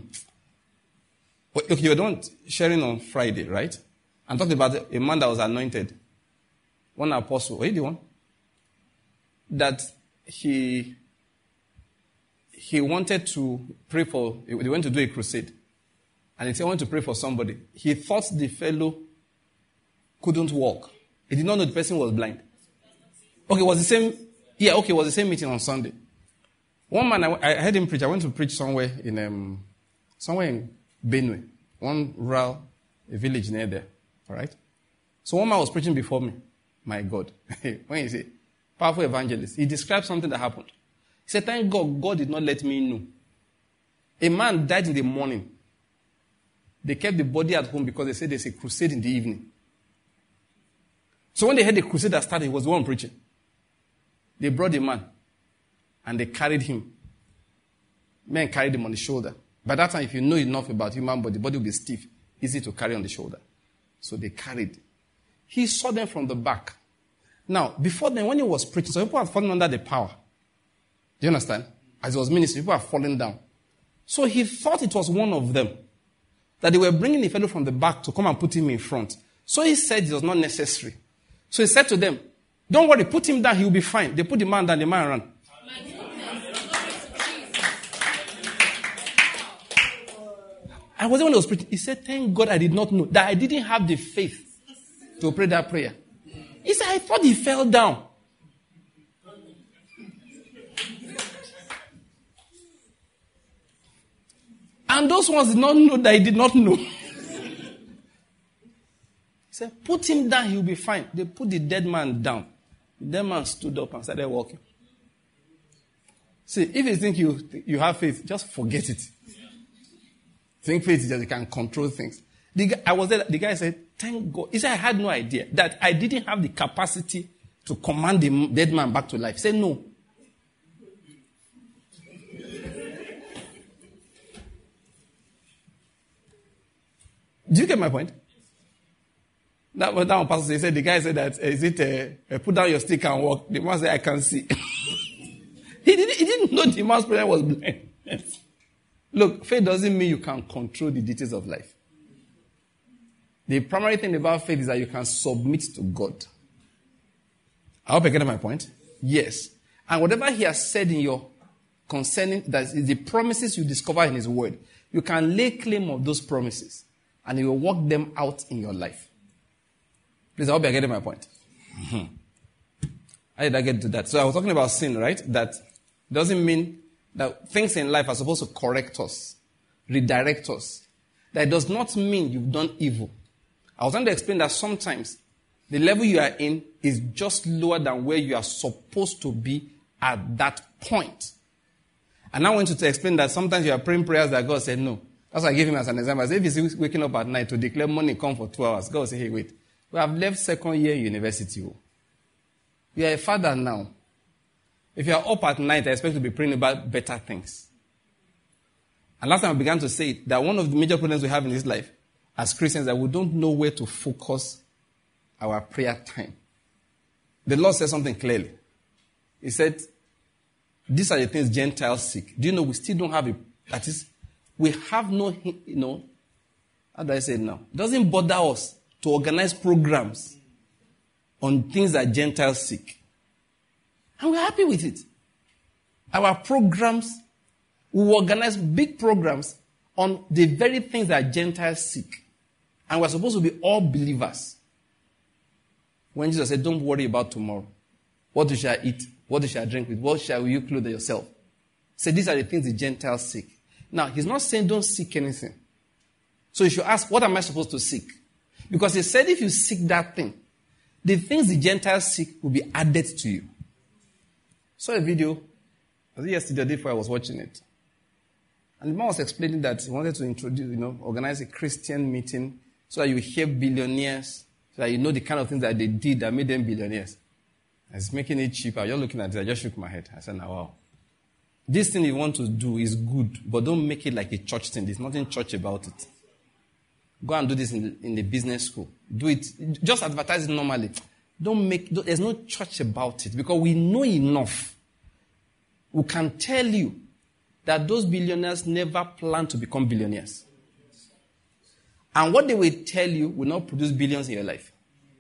Okay, you're done sharing on Friday, right? I'm talking about a man that was anointed. One apostle. Wait, the one? That he, he wanted to pray for, they went to do a crusade. And he said, I want to pray for somebody. He thought the fellow couldn't walk. He did not know the person was blind. Okay, it was the same, yeah, okay, it was the same meeting on Sunday. One man, I, I heard him preach. I went to preach somewhere in, um, somewhere in Benue, one rural a village near there. All right? So one man was preaching before me. My God. When you say, powerful evangelist, he described something that happened. He said, thank God, God did not let me know. A man died in the morning. They kept the body at home because they said there's a crusade in the evening. So when they heard the crusade that started, he was the one preaching. They brought the man and they carried him. Men carried him on the shoulder. By that time, if you know enough about human body, the body will be stiff, easy to carry on the shoulder. So they carried. He saw them from the back. Now, before then, when he was preaching, so people had fallen under the power. Do you understand? As he was ministering, people had fallen down. So he thought it was one of them. That they were bringing the fellow from the back to come and put him in front. So he said it was not necessary. So he said to them, don't worry, put him down, he will be fine. They put the man down, the man ran. I was the one who was preaching. He said, thank God I did not know that I didn't have the faith to pray that prayer. He said, I thought he fell down. And those ones did not know that he did not know. He said, put him down, he'll be fine. They put the dead man down. The dead man stood up and started walking. See, if you think you, you have faith, just forget it. Think faith is that you can control things. The guy, I was there, the guy said, thank God. He said, I had no idea that I didn't have the capacity to command the dead man back to life. He said, no. Do you get my point? That was that one pastor. He said, the guy said that, is it, uh, uh, put down your stick and walk. The man said, I can see. he, didn't, he didn't know the man's prayer was blind. Look, faith doesn't mean you can control the details of life. The primary thing about faith is that you can submit to God. I hope I get my point. Yes. And whatever he has said in your concerning, that is the promises you discover in his word, you can lay claim of those promises and he will work them out in your life. Please, I hope you're getting my point. Mm-hmm. How did I get to that? So I was talking about sin, right? That doesn't mean that things in life are supposed to correct us, redirect us. That does not mean you've done evil. I was trying to explain that sometimes The level you are in is just lower than where you are supposed to be at that point. And I want you to explain that sometimes you are praying prayers that God said no. That's why I gave him as an example. I said, if he's waking up at night to declare money come for two hours, God will say, hey, wait. We have left second year university. You are a father now. If you are up at night, I expect to be praying about better things. And last time I began to say that one of the major problems we have in this life as Christians is that we don't know where to focus our prayer time. The Lord said something clearly. He said, these are the things Gentiles seek. Do you know we still don't have a, that is, we have no, you know, how do I say it now? It doesn't bother us to organize programs on things that Gentiles seek. And we're happy with it. Our programs, we organize big programs on the very things that Gentiles seek. And we're supposed to be all believers. When Jesus said, don't worry about tomorrow. What you shall eat, what you shall drink with, what shall you clothe yourself? He said, these are the things the Gentiles seek. Now, he's not saying don't seek anything. So you should ask, what am I supposed to seek? Because he said if you seek that thing, the things the Gentiles seek will be added to you. Saw a video, was it yesterday or the day before I was watching it? And the man was explaining that he wanted to introduce, you know, organize a Christian meeting so that you hear billionaires, so that you know the kind of things that they did that made them billionaires. And it's making it cheaper. You're looking at it, I just shook my head. I said, now, wow. This thing you want to do is good, but don't make it like a church thing. There's nothing church about it. Go and do this in the, in the business school. Do it. Just advertise it normally. Don't make, don't, there's no church about it because we know enough. We can tell you that those billionaires never plan to become billionaires. And what they will tell you will not produce billions in your life.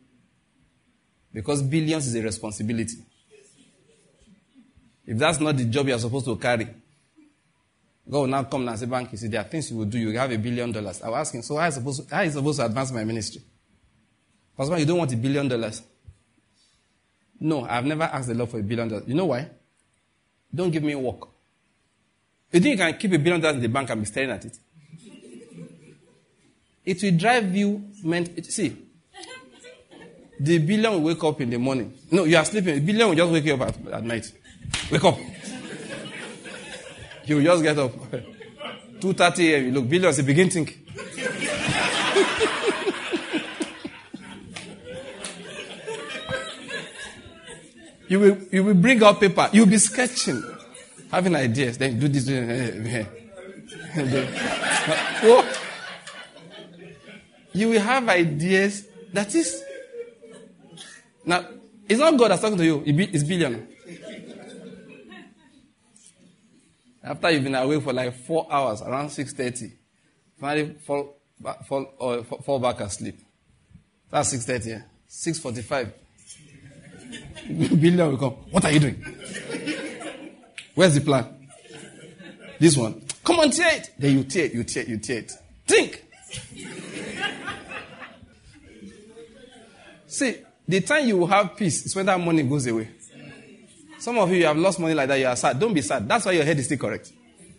Because billions is a responsibility. If that's not the job you're supposed to carry, God will now come and say, Bank, you see, there are things you will do. You have a billion dollars. I was asking, so how are you supposed to, how are you supposed to advance my ministry? Pastor, you don't want a billion dollars? No, I've never asked the Lord for a billion dollars. You know why? Don't give me work. You think you can keep a billion dollars in the bank and be staring at it? It will drive you, meant, see, the billion will wake up in the morning. No, you are sleeping. The billion will just wake you up at, at night. Wake up. You will just get up. two thirty a.m. You look, billions, you begin thinking. you will you will bring out paper. You will be sketching, having ideas. Then do this. Do this. Oh. You will have ideas. That is. Now, it's not God that's talking to you. It's billion. After you've been away for like four hours, around six thirty, finally fall, fall, or fall back asleep. That's six thirty, yeah? six forty-five. Billion will come. What are you doing? Where's the plan? This one. Come on, tear it. Then you tear it, you tear it, you tear it. Think. See, the time you will have peace is when that money goes away. Some of you, you have lost money like that, you are sad. Don't be sad. That's why your head is still correct.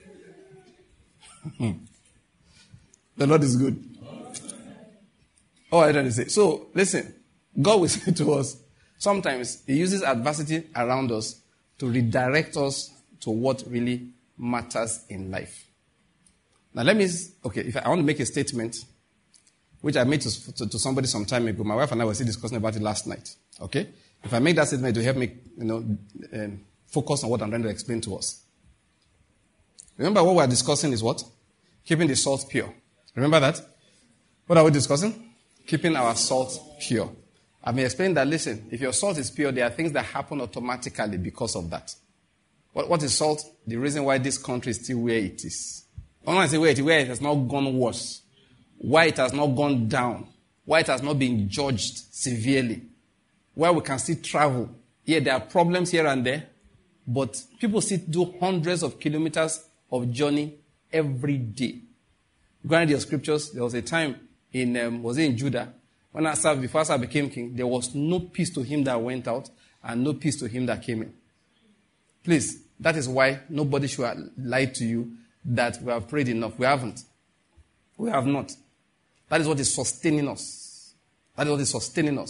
The Lord is good. Oh, I trying to say. So, listen. God will say to us, sometimes He uses adversity around us to redirect us to what really matters in life. Now, let me, okay, if I, I want to make a statement, which I made to, to, to somebody some time ago. My wife and I were still discussing about it last night. Okay? If I make that statement, it will help me, you know, um, focus on what I'm trying to explain to us. Remember what we're discussing is what? Keeping the salt pure. Remember that? What are we discussing? Keeping our salt pure. I've been explaining that, listen, if your salt is pure, there are things that happen automatically because of that. What, what is salt? The reason why this country is still where it is. I want to say where it is, where it has not gone worse. Why it has not gone down. Why it has not been judged severely. Where we can still travel. Yeah, there are problems here and there, but people still do hundreds of kilometers of journey every day. Granted, your scriptures, there was a time in, um, was it in Judah, when Asa, before Asa became king, there was no peace to him that went out and no peace to him that came in. Please, that is why nobody should lie to you that we have prayed enough. We haven't. We have not. That is what is sustaining us. That is what is sustaining us.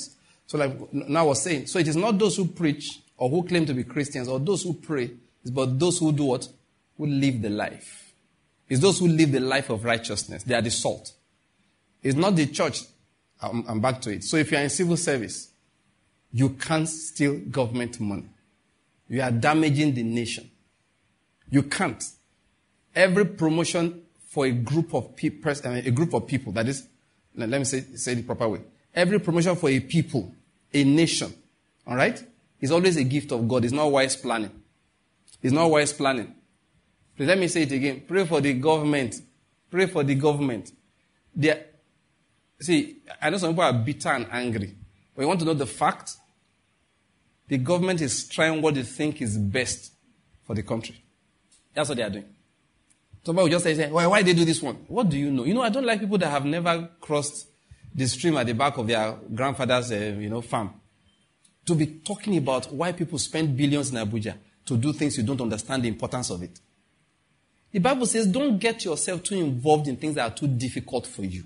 So like now I was saying, so it is not those who preach or who claim to be Christians or those who pray, but those who do what? Who live the life. It's those who live the life of righteousness. They are the salt. It's not the church. I'm, I'm back to it. So if you are in civil service, you can't steal government money. You are damaging the nation. You can't. Every promotion for a group of people, a group of people, that is, let me say, say it the proper way. Every promotion for a people, a nation, all right, is always a gift of God. It's not wise planning. It's not wise planning. Please let me say it again. Pray for the government. Pray for the government. They are, see, I know some people are bitter and angry. But you want to know the fact? The government is trying what they think is best for the country. That's what they are doing. Somebody will just say, why, why they do this one? What do you know? You know, I don't like people that have never crossed the stream at the back of their grandfather's, uh, you know, farm. To be talking about why people spend billions in Abuja to do things you don't understand the importance of it. The Bible says, don't get yourself too involved in things that are too difficult for you.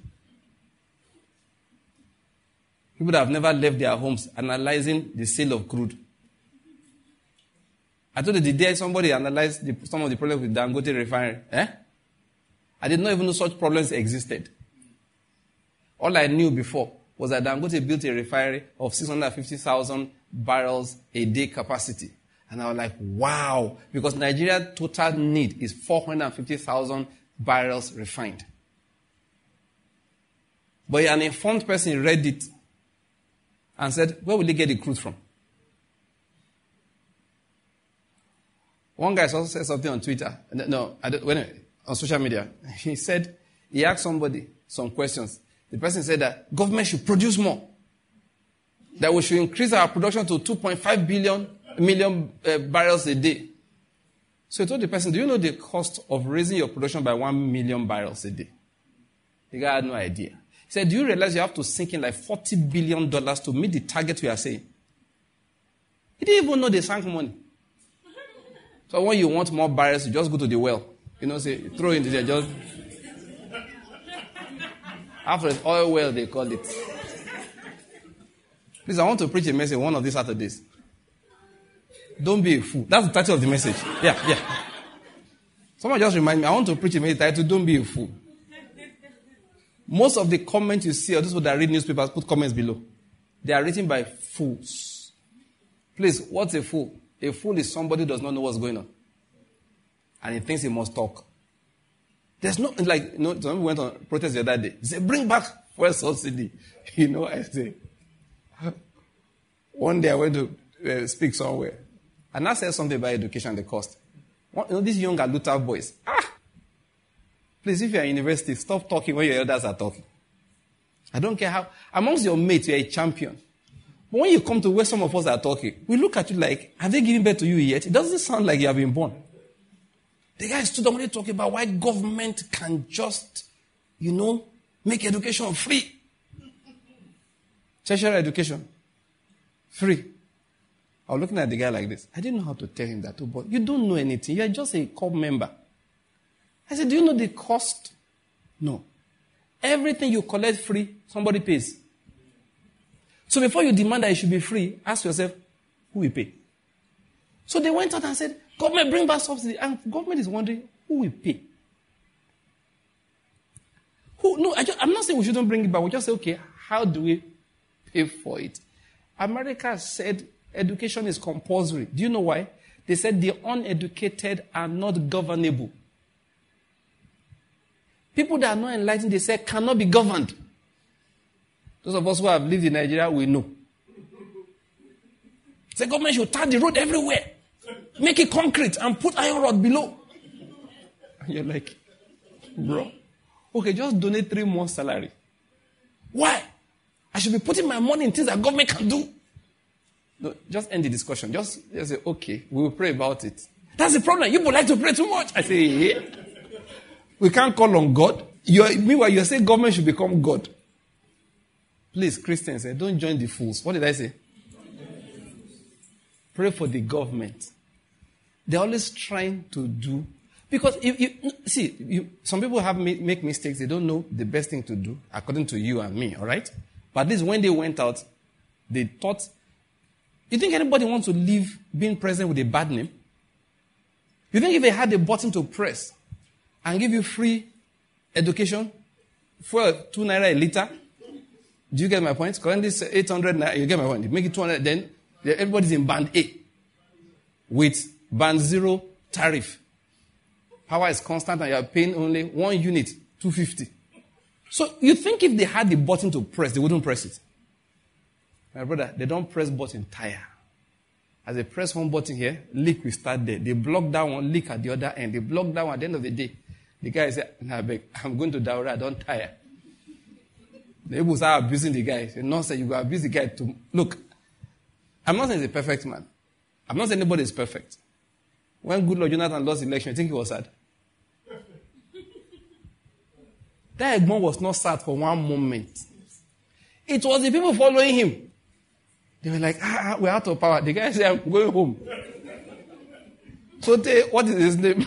People that have never left their homes analyzing the sale of crude. I told you the day somebody analyzed the, some of the problems with Dangote refinery. Eh? I did not even know such problems existed. All I knew before was that Dangote built a refinery of six hundred fifty thousand barrels a day capacity. And I was like, wow. Because Nigeria's total need is four hundred fifty thousand barrels refined. But an informed person read it and said, where will they get the crude from? One guy also said something on Twitter. No, I don't, when, on social media. He said, he asked somebody some questions. The person said that government should produce more. That we should increase our production to two point five billion million uh, barrels a day. So he told the person, do you know the cost of raising your production by one million barrels a day? The guy had no idea. He said, do you realize you have to sink in like forty billion dollars to meet the target we are saying? He didn't even know they sank money. So when you want more barrels, you just go to the well. You know, say, throw into there, just... After the oil well, they call it. Please, I want to preach a message one of these Saturdays. Don't be a fool. That's the title of the message. Yeah, yeah. Someone just remind me, I want to preach a message titled, Don't Be a Fool. Most of the comments you see, or those people that read newspapers, put comments below. They are written by fools. Please, what's a fool? A fool is somebody who does not know what's going on. And he thinks he must talk. There's no, like, you know, some people went on protest the other day. They said, bring back fuel subsidy. You know, I say. One day I went to uh, speak somewhere. And I said something about education, the cost. One, you know, these young Aluta boys. Ah! Please, if you're in university, stop talking when your elders are talking. I don't care how. Amongst your mates, you're a champion. But when you come to where some of us are talking, we look at you like, have they given birth to you yet? It doesn't sound like you have been born. The guy stood up when they talking about why government can just, you know, make education free. Tertiary education. Free. I was looking at the guy like this. I didn't know how to tell him that, but you don't know anything. You're just a corps member. I said, do you know the cost? No. Everything you collect free, somebody pays. So before you demand that it should be free, ask yourself, who will pay? So they went out and said, government, bring back subsidy. And government is wondering, who will pay? Who? No, I just, I'm not saying we shouldn't bring it back. We just say, okay, how do we pay for it? America said education is compulsory. Do you know why? They said the uneducated are not governable. People that are not enlightened, they say, cannot be governed. Those of us who have lived in Nigeria, we know. The government should tar the road everywhere. Make it concrete and put iron rod below. And you're like, bro, okay, just donate three months' salary. Why? I should be putting my money in things that government can do. No, just end the discussion. Just, just say, okay, we will pray about it. That's the problem. You would like to pray too much. I say, yeah. We can't call on God. You're, meanwhile, you're saying government should become God. Please, Christians, eh, don't join the fools. What did I say? Pray for the government. They're always trying to do. Because, you, you, see, you, some people have make, make mistakes. They don't know the best thing to do, according to you and me, all right? But at least when they went out, They thought, you think anybody wants to live being president with a bad name? You think if they had a button to press and give you free education for two naira a liter, do you get my point? Currently it's eight hundred naira, you get my point. You make it two hundred, then everybody's in band A with band zero tariff. Power is constant and you are paying only one unit, two fifty. So you think if they had the button to press, they wouldn't press it. My brother, they don't press button tire. As they press one button here, leak will start there. They block that one, leak at the other end. They block that one at the end of the day. The guy said, nah, beg, I'm going to Daura, I don't tire. The people start abusing the guy. Say, no, sir, you go abuse the guy to look. I'm not saying he's a perfect man. I'm not saying anybody is perfect. When Goodluck Jonathan lost the election, I think he was sad. That Egbon was not sad for one moment. It was the people following him. They were like, ah, we're out of power. The guy said, I'm going home. So, they, what is his name?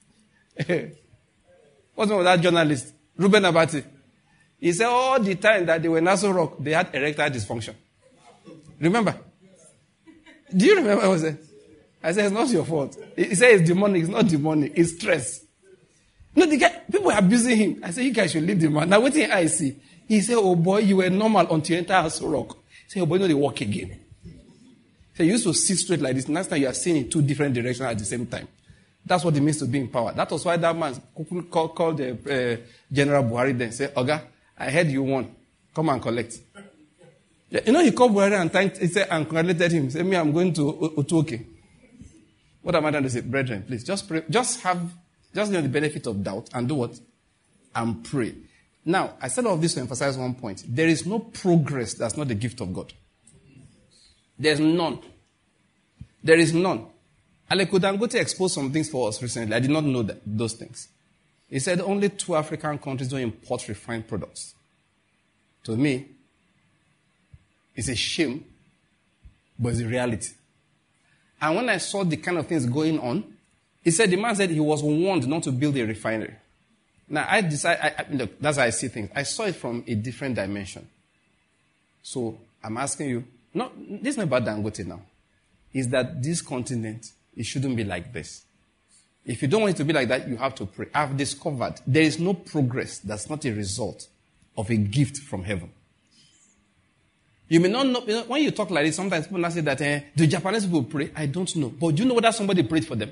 What's the name of that journalist? Ruben Abati. He said all the time that they were in Nassau Rock, they had erectile dysfunction. Remember? Do you remember what I said? I said, it's not your fault. He said it's demonic. It's not demonic. It's stress. No, the guy, people were abusing him. I said, you guys should leave the man. Now, what did I see? He said, oh boy, you were normal until you entered Nassau Rock. He said, oh boy, you know they walk again. He said, you used to sit straight like this. Next time you are seeing in two different directions at the same time. That's what it means to be in power. That was why that man called, called the uh, General Buhari then. Said, Oga, I heard you won. Come and collect. Yeah, you know, he called Buhari and thanked, he said, and congratulated him. He said, me, I'm going to Otuoke. What am I trying to say? Brethren, please, just pray. Just have, just know the benefit of doubt and do what? And pray. Now, I said all this to emphasize one point. There is no progress that's not the gift of God. There's none. There is none. Aliko Dangote exposed some things for us recently. I did not know that, those things. He said only two African countries don't import refined products. To me, it's a shame, but it's a reality. And when I saw the kind of things going on, he said, the man said he was warned not to build a refinery. Now, I decided, I, I, look, that's how I see things. I saw it from a different dimension. So, I'm asking you, not, this is not about Dangote now. Is that this continent, it shouldn't be like this. If you don't want it to be like that, you have to pray. I've discovered there is no progress that's not a result of a gift from heaven. You may not know, you know when you talk like this, sometimes people say that eh, the Japanese people pray. I don't know. But do you know whether somebody prayed for them?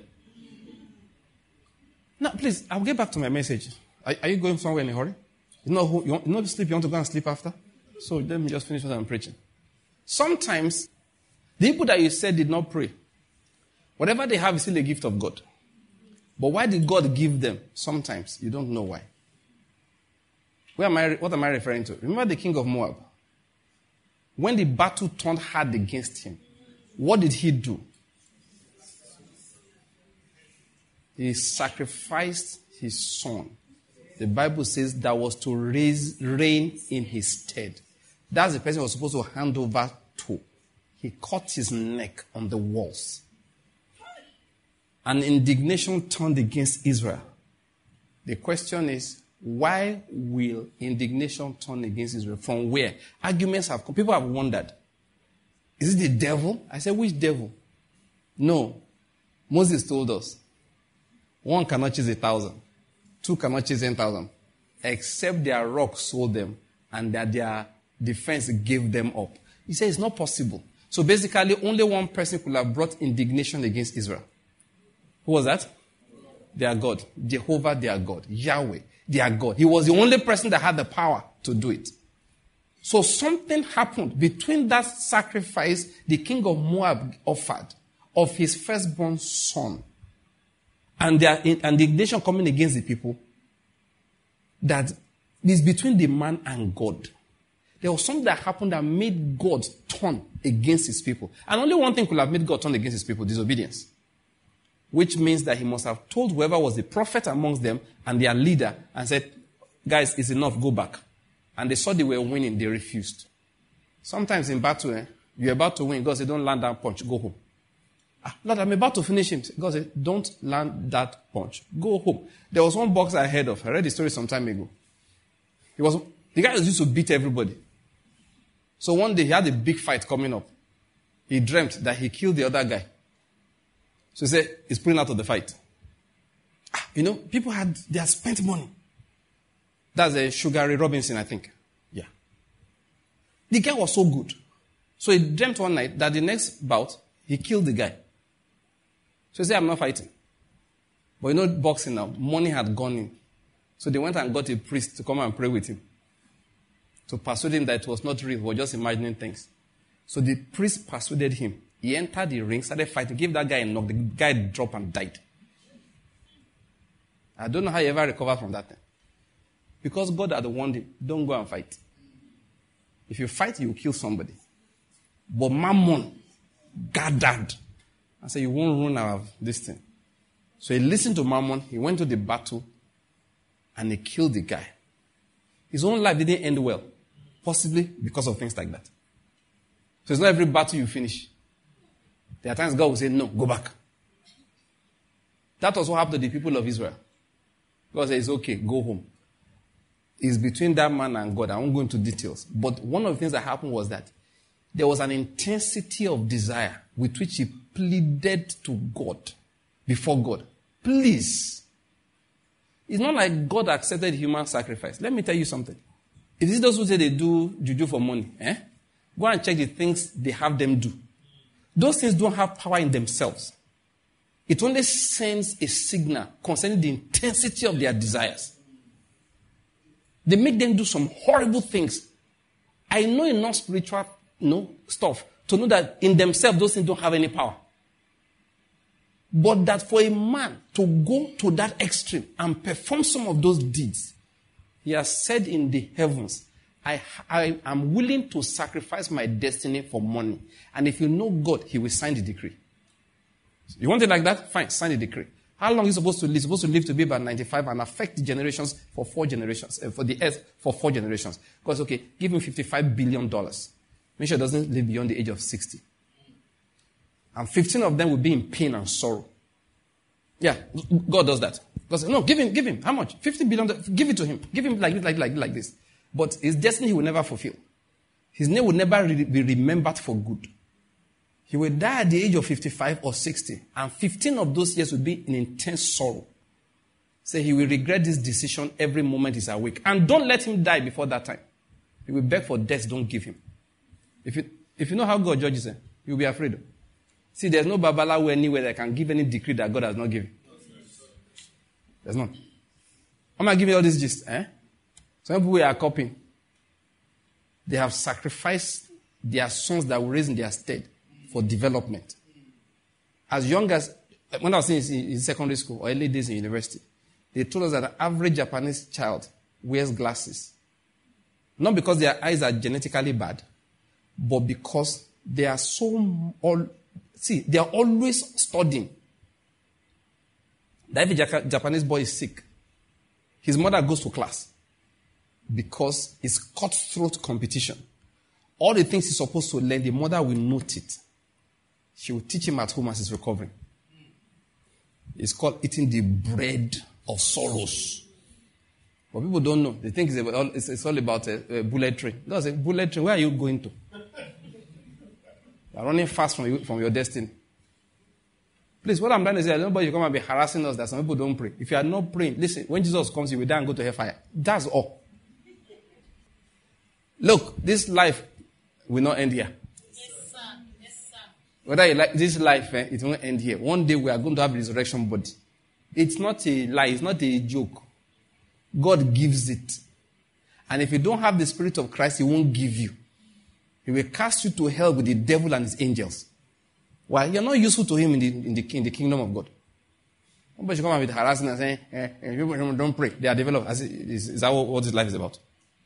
Now, please, I'll get back to my message. Are, are you going somewhere in a hurry? You know, who, you, want, you know to sleep, you want to go and sleep after? So let me just finish what I'm preaching. Sometimes, the people that you said did not pray. Whatever they have is still a gift of God. But why did God give them? Sometimes, you don't know why. Where am I, what am I referring to? Remember the king of Moab? When the battle turned hard against him, what did he do? He sacrificed his son. The Bible says that was to raise reign in his stead. That's the person he was supposed to hand over to. He cut his neck on the walls. And indignation turned against Israel. The question is, why will indignation turn against Israel? From where? Arguments have come. People have wondered. Is it the devil? I said, which devil? No. Moses told us, one cannot chase a thousand. Two cannot chase ten thousand. Except their rock sold them and that their defense gave them up. He said it's not possible. So basically, only one person could have brought indignation against Israel. Who was that? Their God. Jehovah, their God. Yahweh, their God. He was the only person that had the power to do it. So something happened between that sacrifice the king of Moab offered of his firstborn son and their indignation coming against the people, that is between the man and God. There was something that happened that made God turn against his people. And only one thing could have made God turn against his people, disobedience. Which means that he must have told whoever was the prophet amongst them and their leader and said, guys, it's enough, go back. And they saw they were winning, they refused. Sometimes in battle, eh, you're about to win, God said, don't land that punch, go home. Ah, Lord, I'm about to finish him. God said, don't land that punch, go home. There was one boxer I heard of, I read the story some time ago. He was, the guy was used to beat everybody. So one day he had a big fight coming up. He dreamt that he killed the other guy. So he said, he's pulling out of the fight. Ah, you know, people had, they had spent money. That's a Sugar Ray Robinson, I think. Yeah. The guy was so good. So he dreamt one night that the next bout, he killed the guy. So he said, I'm not fighting. But you know, boxing now, money had gone in. So they went and got a priest to come and pray with him. To persuade him that it was not real, he was just imagining things. So the priest persuaded him. He entered the ring, started fighting, gave that guy a knock. The guy dropped and died. I don't know how he ever recovered from that thing. Because God had warned him, don't go and fight. If you fight, you will kill somebody. But Mammon gathered and said, you won't ruin our this thing. So he listened to Mammon, he went to the battle, and he killed the guy. His own life didn't end well. Possibly because of things like that. So it's not every battle you finish. There are times God will say, no, go back. That was what happened to the people of Israel. God said, it's okay, go home. It's between that man and God. I won't go into details. But one of the things that happened was that there was an intensity of desire with which he pleaded to God, before God. Please. It's not like God accepted human sacrifice. Let me tell you something. If it's those who say they do juju for money, eh? Go and check the things they have them do. Those things don't have power in themselves. It only sends a signal concerning the intensity of their desires. They make them do some horrible things. I know enough spiritual you know, stuff to know that in themselves those things don't have any power. But that for a man to go to that extreme and perform some of those deeds, he has said in the heavens, I, I am willing to sacrifice my destiny for money. And if you know God, he will sign the decree. You want it like that? Fine, sign the decree. How long are you supposed to live? You're supposed to live to be about ninety-five and affect the generations for four generations, uh, for the earth for four generations. Because, okay, give him fifty-five billion dollars. Make sure he doesn't live beyond the age of sixty. And fifteen of them will be in pain and sorrow. Yeah, God does that. God says, no, give him, give him. How much? fifty billion dollars. Give it to him. Give him like, like, like, like this. But his destiny he will never fulfill. His name will never re- be remembered for good. He will die at the age of fifty-five or sixty. And fifteen of those years will be in intense sorrow. Say he will regret this decision every moment he's awake. And don't let him die before that time. He will beg for death, don't give him. If you, if you know how God judges him, you'll be afraid. See, there's no Babalawo anywhere that can give any decree that God has not given. There's none. I'm going to give you all this gist. Eh? Some people are copying. They have sacrificed their sons that were raised in their stead for development. As young as, when I was in, in secondary school or early days in university, they told us that an average Japanese child wears glasses. Not because their eyes are genetically bad, but because they are so, all, see, they are always studying. That if a Japanese boy is sick, his mother goes to class because it's cutthroat competition. All the things he's supposed to learn, the mother will note it. She will teach him at home as he's recovering. It's called eating the bread of sorrows. But people don't know. They think it's, about, it's, it's all about a, a bullet train. No, a bullet train. Where are you going to? You're running fast from, you, from your destiny. Please, what I'm trying to say, nobody should come and be harassing us that some people don't pray. If you are not praying, listen, when Jesus comes, you will die and go to hellfire. That's all. Look, this life will not end here. Yes, sir. Yes, sir. Whether you like this life, eh, it won't end here. One day we are going to have a resurrection body. It's not a lie. It's not a joke. God gives it. And if you don't have the Spirit of Christ, he won't give you. He will cast you to hell with the devil and his angels. Why? You're not useful to him in the, in the, in the kingdom of God. Nobody should come and be harassing and saying, eh, eh, people don't pray. They are developed. Is, is that what, what this life is about?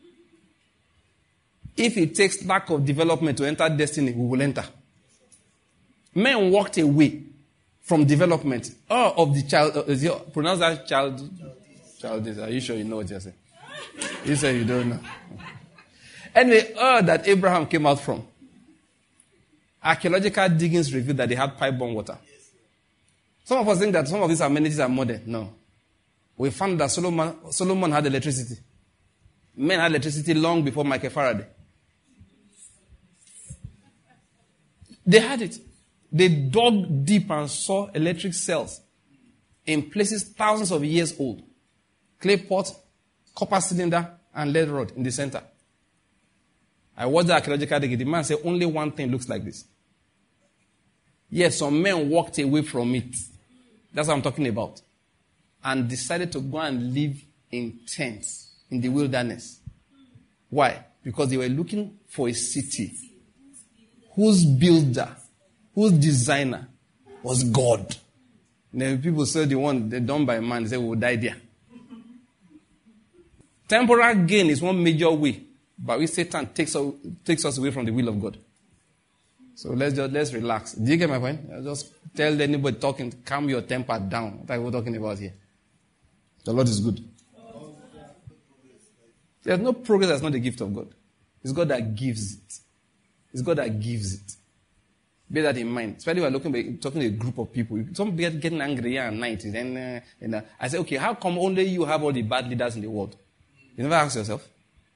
If it takes lack of development to enter destiny, we will enter. Men walked away from development. Oh, of the child. Uh, is it, pronounce that child. Child is. Are you sure you know what you're saying? You say you don't know. Anyway, oh, that Abraham came out from. Archaeological diggings reveal that they had pipe-borne water. Some of us think that some of these amenities are modern. No. We found that Solomon, Solomon had electricity. Men had electricity long before Michael Faraday. They had it. They dug deep and saw electric cells in places thousands of years old. Clay pot, copper cylinder, and lead rod in the center. I watched the archaeological dig. The man said only one thing looks like this. Yes, some men walked away from it. That's what I'm talking about. And decided to go and live in tents in the wilderness. Why? Because they were looking for a city whose builder, whose designer was God. And then people say the one they done by man, they say we will die there. Temporal gain is one major way, but we Satan takes us, takes us away from the will of God. So let's just let's relax. Do you get my point? I'll just tell anybody talking, calm your temper down. What are we talking about here? The Lord is good. There's no progress that's not the gift of God. It's God that gives it. It's God that gives it. Bear that in mind. Especially when we're looking, talking to a group of people. Some get getting angry here at night. Then, uh, and uh, I say, okay, how come only you have all the bad leaders in the world? You never ask yourself.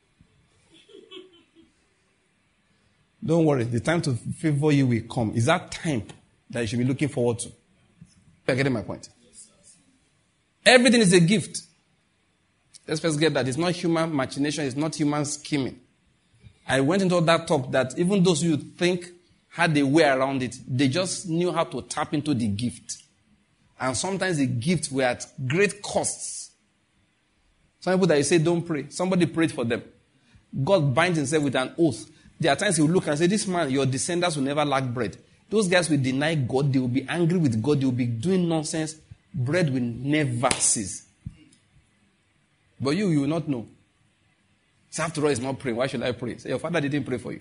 Don't worry. The time to favor you will come. Is that time that you should be looking forward to? You're getting my point. Everything is a gift. Let's first get that. It's not human machination. It's not human scheming. I went into that talk that even those who think had a way around it, they just knew how to tap into the gift. And sometimes the gifts were at great costs. Some people that you say don't pray, somebody prayed for them. God binds himself with an oath. There are times he will look and say, this man, your descendants will never lack bread. Those guys will deny God. They will be angry with God. They will be doing nonsense. Bread will never cease. But you, you will not know. So after all, it's not praying. Why should I pray? Say, your father didn't pray for you.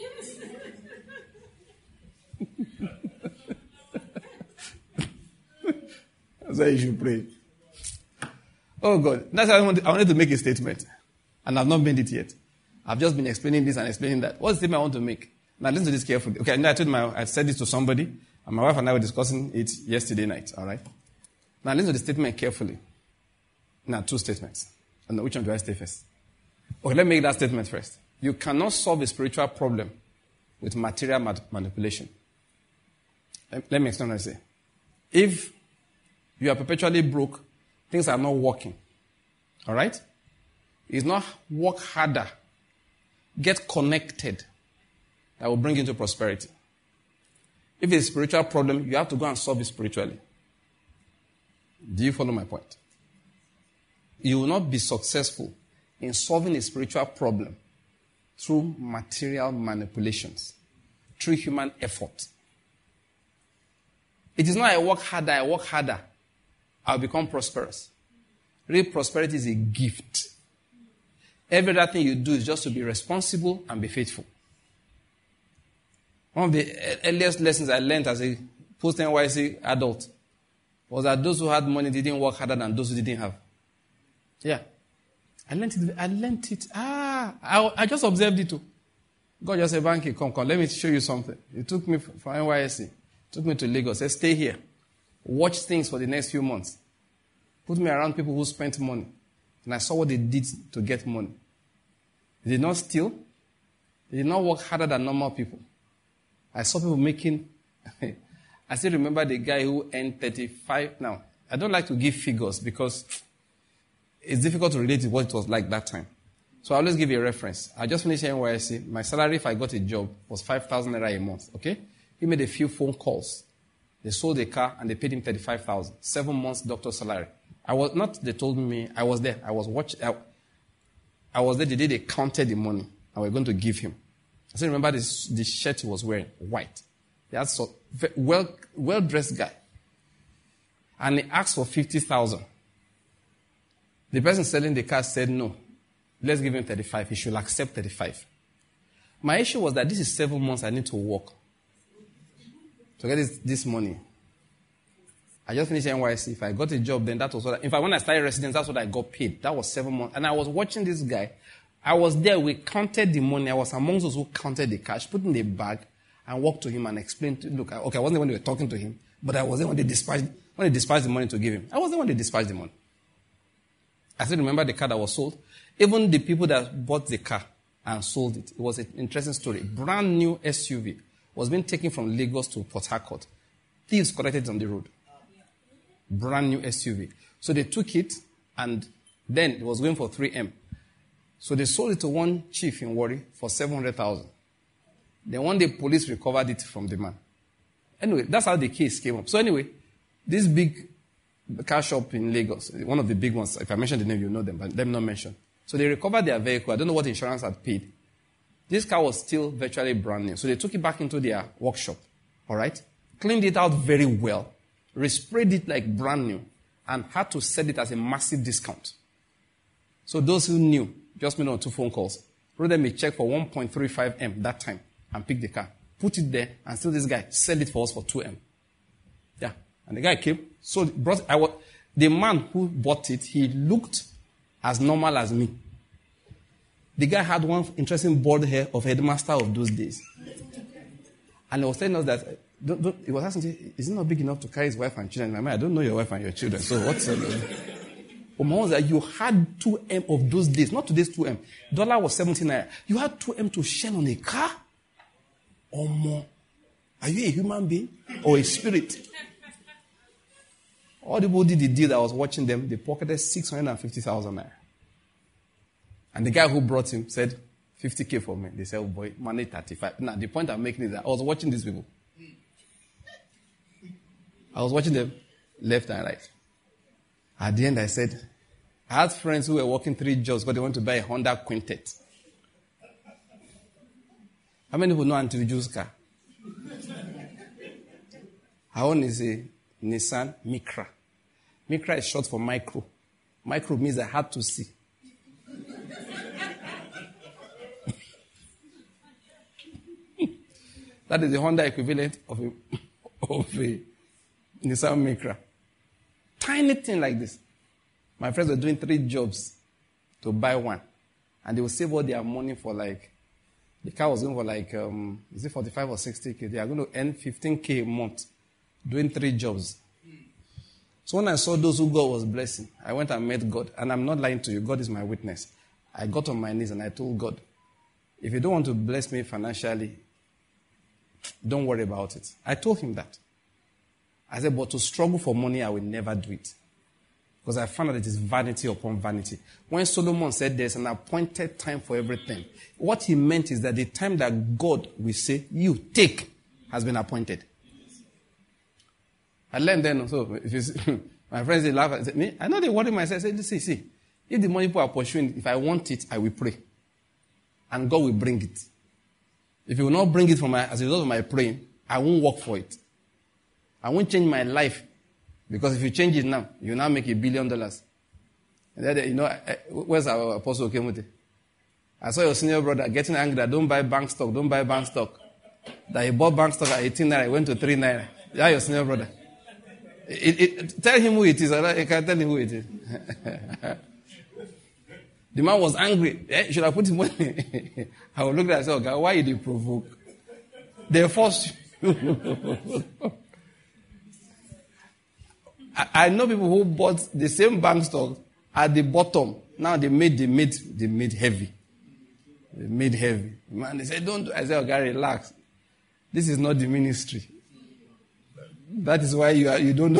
That's why you should pray. Oh God. That's why I wanted, I wanted to make a statement. And I've not made it yet. I've just been explaining this and explaining that. What's the statement I want to make? Now listen to this carefully. Okay, I told my, I said this to somebody, and my wife and I were discussing it yesterday night. All right? Now listen to the statement carefully. Now, two statements. And which one do I say first? Okay, let me make that statement first. You cannot solve a spiritual problem with material manipulation. Let, let me explain what I say. If you are perpetually broke, things are not working. All right? It's not work harder. Get connected. That will bring you into prosperity. If it's a spiritual problem, you have to go and solve it spiritually. Do you follow my point? You will not be successful in solving a spiritual problem through material manipulations, through human effort. It is not I work harder, I work harder, I'll become prosperous. Real prosperity is a gift. Every other thing you do is just to be responsible and be faithful. One of the earliest lessons I learned as a post-N Y C adult was that those who had money didn't work harder than those who didn't have. Yeah. I learned it. I learned it. Ah, I, I just observed it too. God just said, Banky, come, come, let me show you something. He took me from N Y S C, took me to Lagos, said, stay here. Watch things for the next few months. Put me around people who spent money. And I saw what they did to get money. They did not steal. They did not work harder than normal people. I saw people making... I still remember the guy who earned thirty-five... Now, I don't like to give figures because it's difficult to relate to what it was like that time. So I'll always give you a reference. I just finished N Y S C. My salary, if I got a job, was five thousand naira a month. Okay? He made a few phone calls. They sold a car and they paid him thirty-five thousand. Seven months doctor's salary. I was not, they told me, I was there. I was watching. I, I was there the day they counted the money and we were going to give him. I still remember this, the shirt he was wearing, white. He had so, well, well-dressed guy. And he asked for fifty thousand. The person selling the car said, no, let's give him thirty-five. He should accept thirty-five. My issue was that this is seven months I need to work to get this, this money. I just finished N Y S C. If I got a job, then that was what I, in fact, when I started residence, that's what I got paid. That was seven months. And I was watching this guy. I was there. We counted the money. I was among those who counted the cash, put in the bag, and walked to him and explained to look, okay, I wasn't the one they were talking to him, but I was there when they dispatched, when they dispatched the money to give him. I was there when they dispatched the money. I still remember the car that was sold. Even the people that bought the car and sold it. It was an interesting story. Brand new S U V. was being taken from Lagos to Port Harcourt. Thieves collected it on the road. Brand new S U V. So they took it, and then it was going for three M. So they sold it to one chief in Warri for seven hundred thousand. Then one day, police recovered it from the man. Anyway, that's how the case came up. So anyway, this big car shop in Lagos, one of the big ones, if I mention the name, you know them, but them not mentioned. So they recovered their vehicle. I don't know what insurance had paid. This car was still virtually brand new. So they took it back into their workshop, all right? Cleaned it out very well, resprayed it like brand new, and had to sell it as a massive discount. So those who knew just made on two phone calls, wrote them a check for one point three five M that time, and picked the car, put it there, and still this guy sell it for us for two M. Yeah. And the guy came, so brought, I was, the man who bought it, he looked as normal as me. The guy had one interesting bald hair of headmaster of those days. And he was telling us that, don't, don't, he was asking, is it not big enough to carry his wife and children? I mean, I don't know your wife and your children, so what's it? But my was that you had two M of those days, not today's two M. Dollar was seventeen naira. You had two M to shell on a car? Or more. Are you a human being or a spirit? All the people did the deal that I was watching them, they pocketed six hundred fifty thousand naira. And the guy who brought him said, fifty K for me. They said, oh boy, money thirty-five. Now, the point I'm making is that I was watching these people. I was watching them left and right. At the end, I said, I had friends who were working three jobs because they want to buy a Honda Quintet. How many people know Auntie Juice car? Her own is a Nissan Micra. Micra is short for micro. Micro means I had to see. That is the Honda equivalent of a, of a Nissan Micra. Tiny thing like this. My friends were doing three jobs to buy one. And they will save all their money for like, the car was going for like, um, is it forty-five or sixty K? They are going to earn fifteen K a month doing three jobs. So when I saw those who God was blessing, I went and met God. And I'm not lying to you. God is my witness. I got on my knees and I told God, if you don't want to bless me financially, don't worry about it. I told him that. I said, but to struggle for money, I will never do it. Because I found out it is vanity upon vanity. When Solomon said there's an appointed time for everything, what he meant is that the time that God will say, you take, has been appointed. I learned then, so if you see, my friends, they laugh and say, me, I know they worry myself. I said, see, see, if the money people are pursuing, if I want it, I will pray. And God will bring it. If he will not bring it from my, as a result of my praying, I won't work for it. I won't change my life. Because if you change it now, you now make a billion dollars. And then, you know, where's our apostle Kemuti? I saw your senior brother getting angry that don't buy bank stock, don't buy bank stock. That he bought bank stock at eighteen naira, went to three naira. Yeah, your senior brother. It, it, tell him who it is. I can tell him who it is. The man was angry. Eh, should I put him money? I will look at myself, God, why did you provoke? They forced you. I, I know people who bought the same bank stock at the bottom. Now they made they made they made heavy. They made heavy. Man, they said, don't do. I said, okay, relax. This is not the ministry. That is why you are you don't know.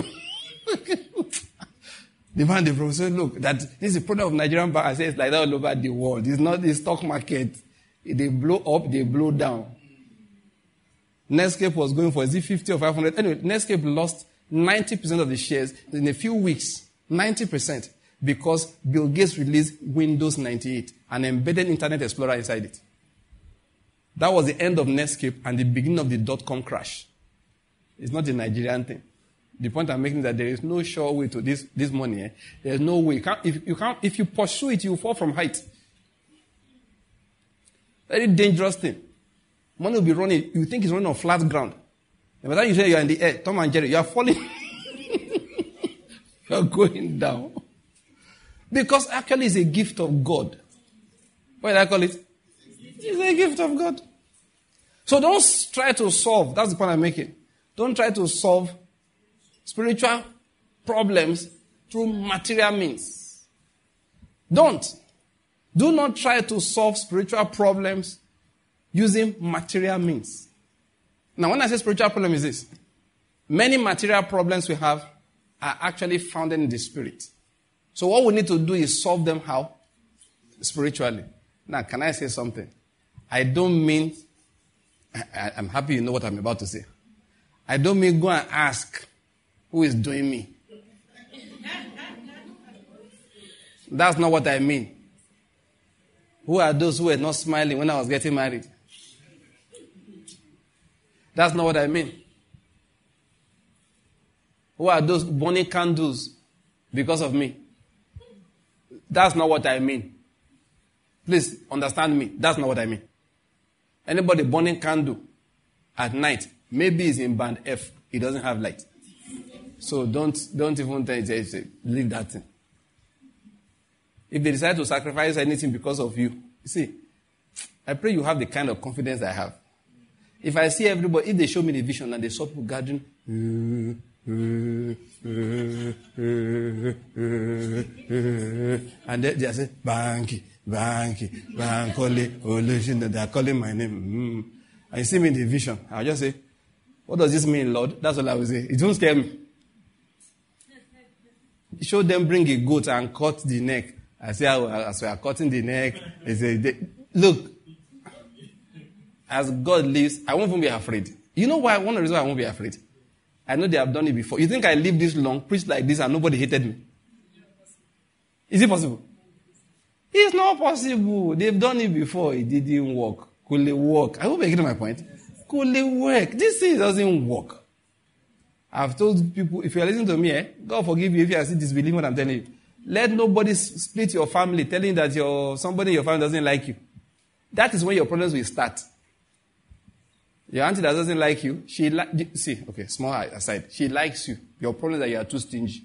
The man, the professor, look, that this is a product of Nigerian bank. I say it's like that all over the world. It's not the stock market. They blow up, they blow down. Netscape was going for, is it fifty or five hundred? Anyway, Netscape lost ninety percent of the shares in a few weeks. ninety percent. Because Bill Gates released Windows ninety-eight, an embedded Internet Explorer inside it. That was the end of Netscape and the beginning of the dot-com crash. It's not a Nigerian thing. The point I'm making is that there is no sure way to this, this money. Eh? There's no way. You can't, if, you can't, if you pursue it, you fall from height. Very dangerous thing. Money will be running. You think it's running on flat ground. And by the time you say you're in the air, Tom and Jerry, you are falling. You're going down. Because actually it's a gift of God. What did I call it? It's a gift of God. So don't try to solve. That's the point I'm making. Don't try to solve spiritual problems through material means. Don't. Do not try to solve spiritual problems using material means. Now, when I say spiritual problem is this, many material problems we have are actually founded in the spirit. So what we need to do is solve them how? Spiritually. Now, can I say something? I don't mean, I, I'm happy you know what I'm about to say. I don't mean go and ask who is doing me. That's not what I mean. Who are those who were not smiling when I was getting married? That's not what I mean. Who are those burning candles because of me? That's not what I mean. Please understand me. That's not what I mean. Anybody burning candle at night, maybe he's in band F. He doesn't have light. So don't don't even tell say, leave that thing. If they decide to sacrifice anything because of you, you see, I pray you have the kind of confidence I have. If I see everybody, if they show me the vision and they saw people gathering, and they, they say, Banky, Banky, Banky, they are calling my name. And you see me in the vision, I'll just say, what does this mean, Lord? That's all I will say. It won't scare me. Show them bring a goat and cut the neck. I say, as we are cutting the neck, they say, they, look, as God lives, I won't even be afraid. You know why? One of the reasons I won't be afraid. I know they have done it before. You think I lived this long, preached like this, and nobody hated me? Is it possible? It's not possible. They've done it before. It didn't work. Could it work? I hope you're getting my point. Could it work? This thing doesn't work. I've told people, if you're listening to me, eh, God forgive you if you are still disbelieving what I'm telling you. Let nobody split your family, telling that your somebody in your family doesn't like you. That is when your problems will start. Your auntie that doesn't like you, she li- see, okay, small aside, she likes you. Your problem is that you are too stingy.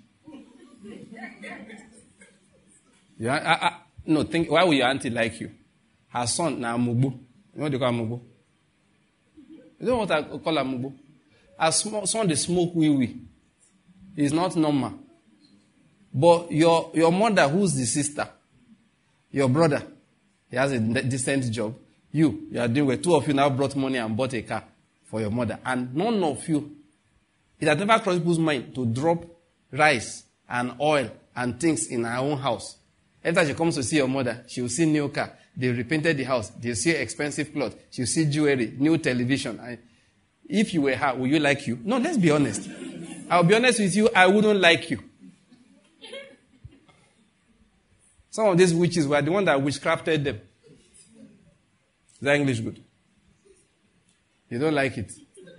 Yeah, I, I, no, think, why would your auntie like you? Her son, na Mubu. You know what they call Mubu? You know what I call a Mubu? Her small, son, they smoke wee wee. It's not normal. But your, your mother, who's the sister, your brother, he has a decent job. You, you are doing well. Two of you now brought money and bought a car for your mother. And none of you, it has never crossed people's mind to drop rice and oil and things in her own house. Every time she comes to see your mother, she will see new car. They repainted the house. They'll see expensive clothes. She'll see jewelry, new television. I, if you were her, would you like you? No, let's be honest. I'll be honest with you, I wouldn't like you. Some of these witches were the ones that witchcrafted them. Is that English good? You don't like it?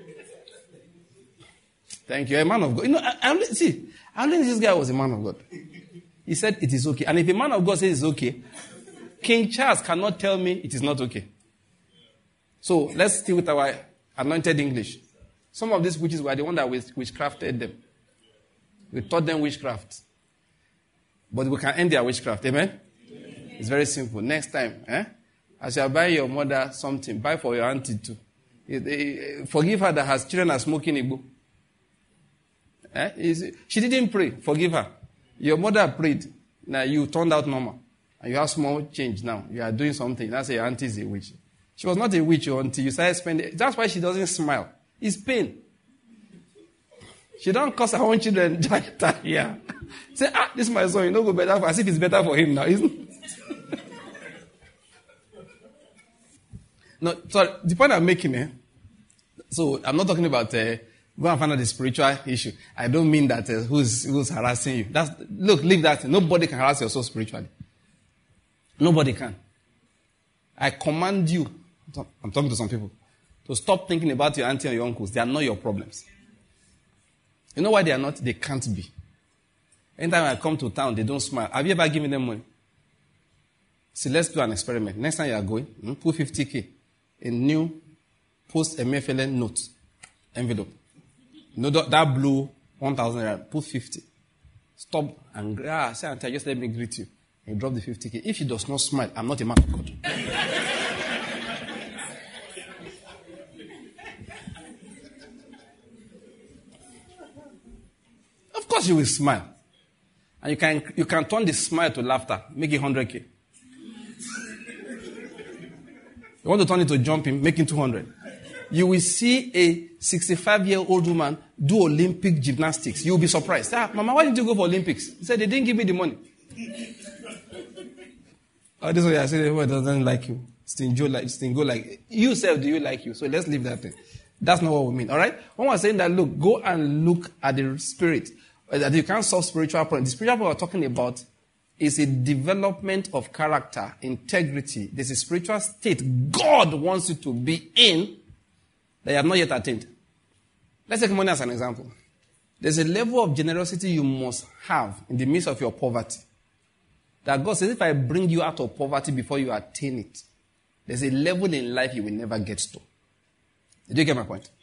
Thank you. A man of God. You know, I, I, see, I learned this guy was a man of God. He said it is okay. And if a man of God says it's okay, King Charles cannot tell me it is not okay. So let's stick with our anointed English. Some of these witches were the ones that witchcrafted them. We taught them witchcraft. But we can end their witchcraft. Amen? Amen? It's very simple. Next time, eh? As you are buying your mother something, buy for your auntie too. Forgive her that her children are smoking Igbo. Eh? She didn't pray. Forgive her. Your mother prayed. Now you turned out normal. And you have small change now. You are doing something. That's your auntie is a witch. She was not a witch until you started spending. That's why she doesn't smile. It's pain. She don't cause her own children die here. Say, ah, this is my son. You know, go better for, as if it's better for him now, isn't it? No, sorry. The point I'm making, eh? So I'm not talking about uh, go and find out the spiritual issue. I don't mean that uh, who's who's harassing you. That's look, leave that. Nobody can harass your soul spiritually. Nobody can. I command you. I'm talking to some people to stop thinking about your auntie and your uncles. They are not your problems. You know why they are not? They can't be. Anytime I come to town, they don't smile. Have you ever given them money? See, let's do an experiment. Next time you are going, hmm, put fifty K in new post-M F L N note envelope. You know that, that blue one thousand rand, put fifty. Stop and ah, say, auntie, just let me greet you. And drop the fifty K. If he does not smile, I'm not a man of God. Of course you will smile. And you can you can turn the smile to laughter. Make it one hundred K. You want to turn it to jumping, make it two hundred. You will see a sixty-five-year-old woman do Olympic gymnastics. You will be surprised. Ah, Mama, why did you go for Olympics? He said, they didn't give me the money. Oh, this is what I said, everyone doesn't like you. Stingo like, stingo like. You self, do you like you? So let's leave that thing. That's not what we mean, all right? When we're saying that, look, go and look at the spirit. That you can't solve spiritual problems. The spiritual problem we're talking about is a development of character, integrity. There's a spiritual state God wants you to be in that you have not yet attained. Let's take money as an example. There's a level of generosity you must have in the midst of your poverty. That God says, if I bring you out of poverty before you attain it, there's a level in life you will never get to. Did you get my point?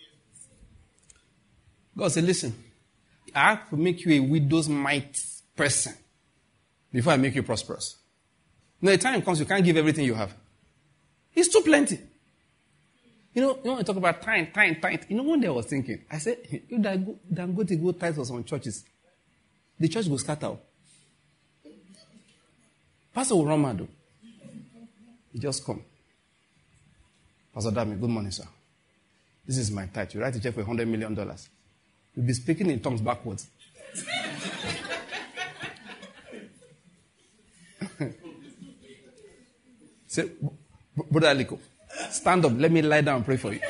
God said, listen, I have to make you a widow's mite person before I make you prosperous. Now, the time comes you can't give everything you have. It's too plenty. You know, you want to talk about tithe, tithe, tithe. You know, one day I was thinking, I said, if I go, then go to go tithe for some churches, the church will scatter. Pastor will run mad. He just come. Pastor Dami, good morning, sir. This is my tithe. You write a check for one hundred million dollars. You'll be speaking in tongues backwards. Say, Brother Aliko, stand up. Let me lie down and pray for you.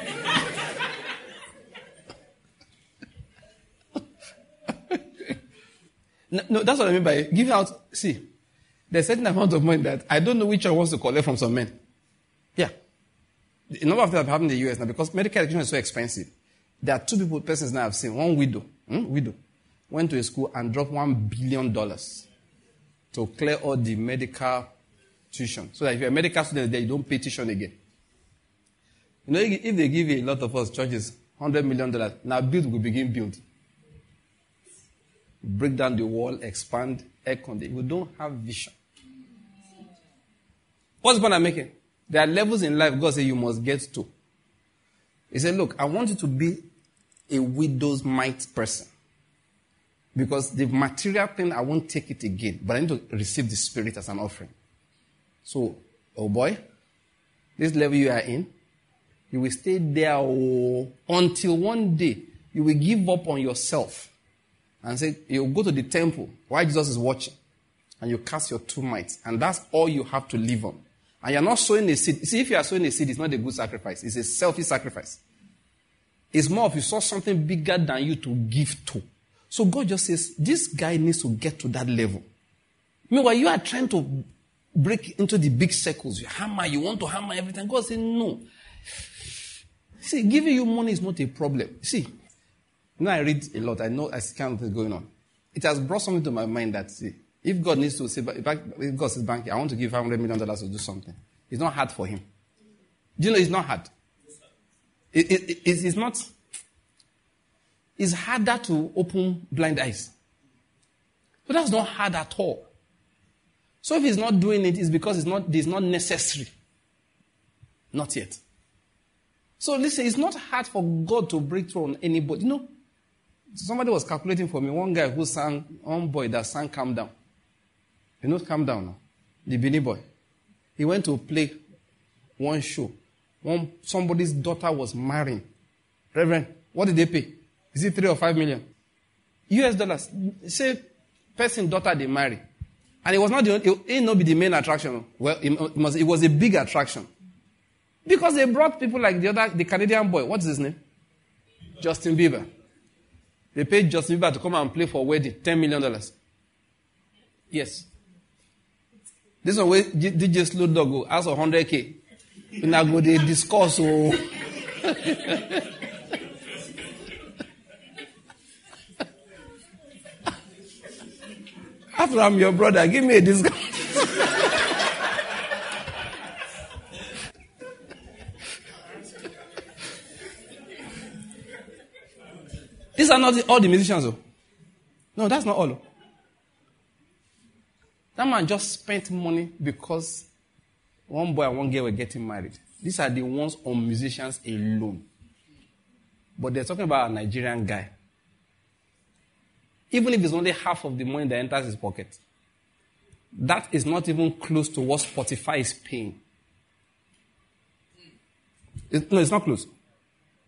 no, no, that's what I mean by giving out. See, there's a certain amount of money that I don't know which one wants to collect from some men. Yeah. A number of things have happened in the U S now because medical education is so expensive. There are two people, persons now I've seen. One widow, hmm, widow, went to a school and dropped one billion dollars to clear all the medical tuition. So that if you're a medical student there, you don't pay tuition again. You know, if they give a lot of us churches one hundred million dollars, now build will begin build. Break down the wall, expand, air conditioning. We don't have vision. What's the point I'm making? There are levels in life God said you must get to. He said, look, I want you to be a widow's mite person. Because the material thing, I won't take it again. But I need to receive the spirit as an offering. So, oh boy, this level you are in, you will stay there oh, until one day you will give up on yourself. And say, you'll go to the temple while Jesus is watching. And you cast your two mites. And that's all you have to live on. And you're not sowing a seed. See, if you are sowing a seed, it's not a good sacrifice. It's a selfish sacrifice. It's more of you saw something bigger than you to give to. So God just says, this guy needs to get to that level. Meanwhile, you are trying to break into the big circles. You hammer, you want to hammer everything. God says, no. See, giving you money is not a problem. See, you know, I read a lot. I know I see kind of things going on. It has brought something to my mind that, see, if God needs to say, if God says, bank, I want to give five hundred million dollars to do something. It's not hard for him. Do you know it's not hard? It, it, it, it's not. It's harder to open blind eyes. But that's not hard at all. So if he's not doing it, it's because it's not, it's not necessary. Not yet. So listen, it's not hard for God to break through on anybody. You know, somebody was calculating for me, one guy who sang, one boy that sang Calm Down. You know, Calm Down now. The Beanie Boy. He went to play one show. One, somebody's daughter was marrying. Reverend, what did they pay? Is it three or five million? U S dollars. Say, person, daughter, they marry. And it was not the only, it ain't not be the main attraction. Well, it, must, it was a big attraction. Because they brought people like the other, the Canadian boy. What's his name? Justin Bieber. They paid Justin Bieber to come and play for a wedding. ten million dollars. Yes. This one where D J Slow Dog go ask for one hundred K. And I go, they discuss. Oh. After I'm your brother, give me a discount. These are not the, all the musicians. Oh. No, that's not all. That man just spent money because one boy and one girl were getting married. These are the ones on musicians alone. But they're talking about a Nigerian guy. Even if it's only half of the money that enters his pocket, that is not even close to what Spotify is paying. It, no, it's not close.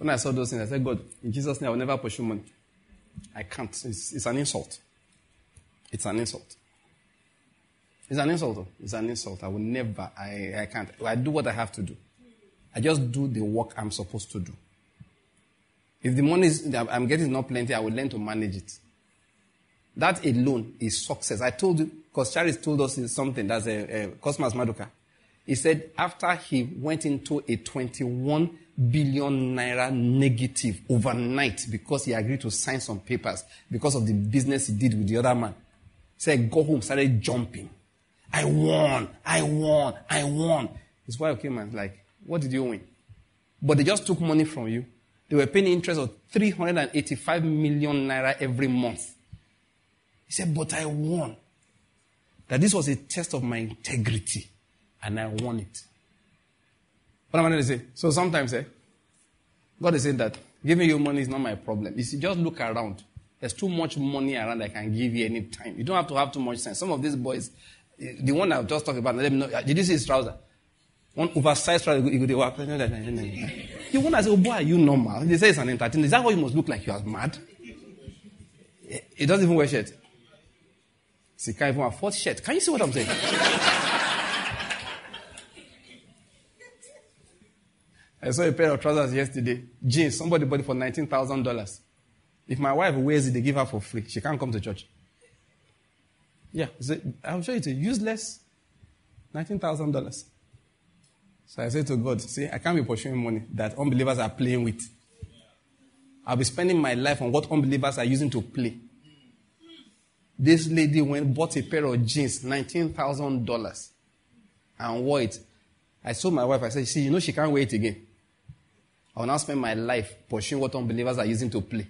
When I saw those things, I said, God, in Jesus' name, I will never pursue money. I can't. It's, it's an insult. It's an insult. It's an insult. It's an insult. I will never, I, I can't. I do what I have to do. I just do the work I'm supposed to do. If the money is, that I'm getting is not plenty, I will learn to manage it. That alone is success. I told you, because Charis told us something, that's a, a Cosmas Maduka. He said after he went into a twenty-one billion naira negative overnight because he agreed to sign some papers because of the business he did with the other man, he said, go home, started jumping. I won, I won, I won. His wife came and like, what did you win? But they just took money from you. They were paying interest of three hundred eighty-five million naira every month. He said, but I won. That this was a test of my integrity. And I won it. What am I going to say? So sometimes, eh, God is saying that giving you money is not my problem. You see, just look around. There's too much money around I can give you any time. You don't have to have too much sense. Some of these boys, the one I was just talking about, let me know. Did you see his trouser? One oversized trouser, he go walk. You want to say, oh boy, are you normal? They say it's an entertainer. Is that what you must look like? You are mad? He doesn't even wear shirt. He can't even afford shirt. Can you see what I'm saying? I saw a pair of trousers yesterday. Jeans. Somebody bought it for nineteen thousand dollars. If my wife wears it, they give her for free. She can't come to church. Yeah. I'm sure it's a useless nineteen thousand dollars. So I said to God, see, I can't be pursuing money that unbelievers are playing with. I'll be spending my life on what unbelievers are using to play. This lady went bought a pair of jeans, nineteen thousand dollars, and wore it. I told my wife, I said, see, you know she can't wear it again. I will now spend my life pursuing what unbelievers are using to play.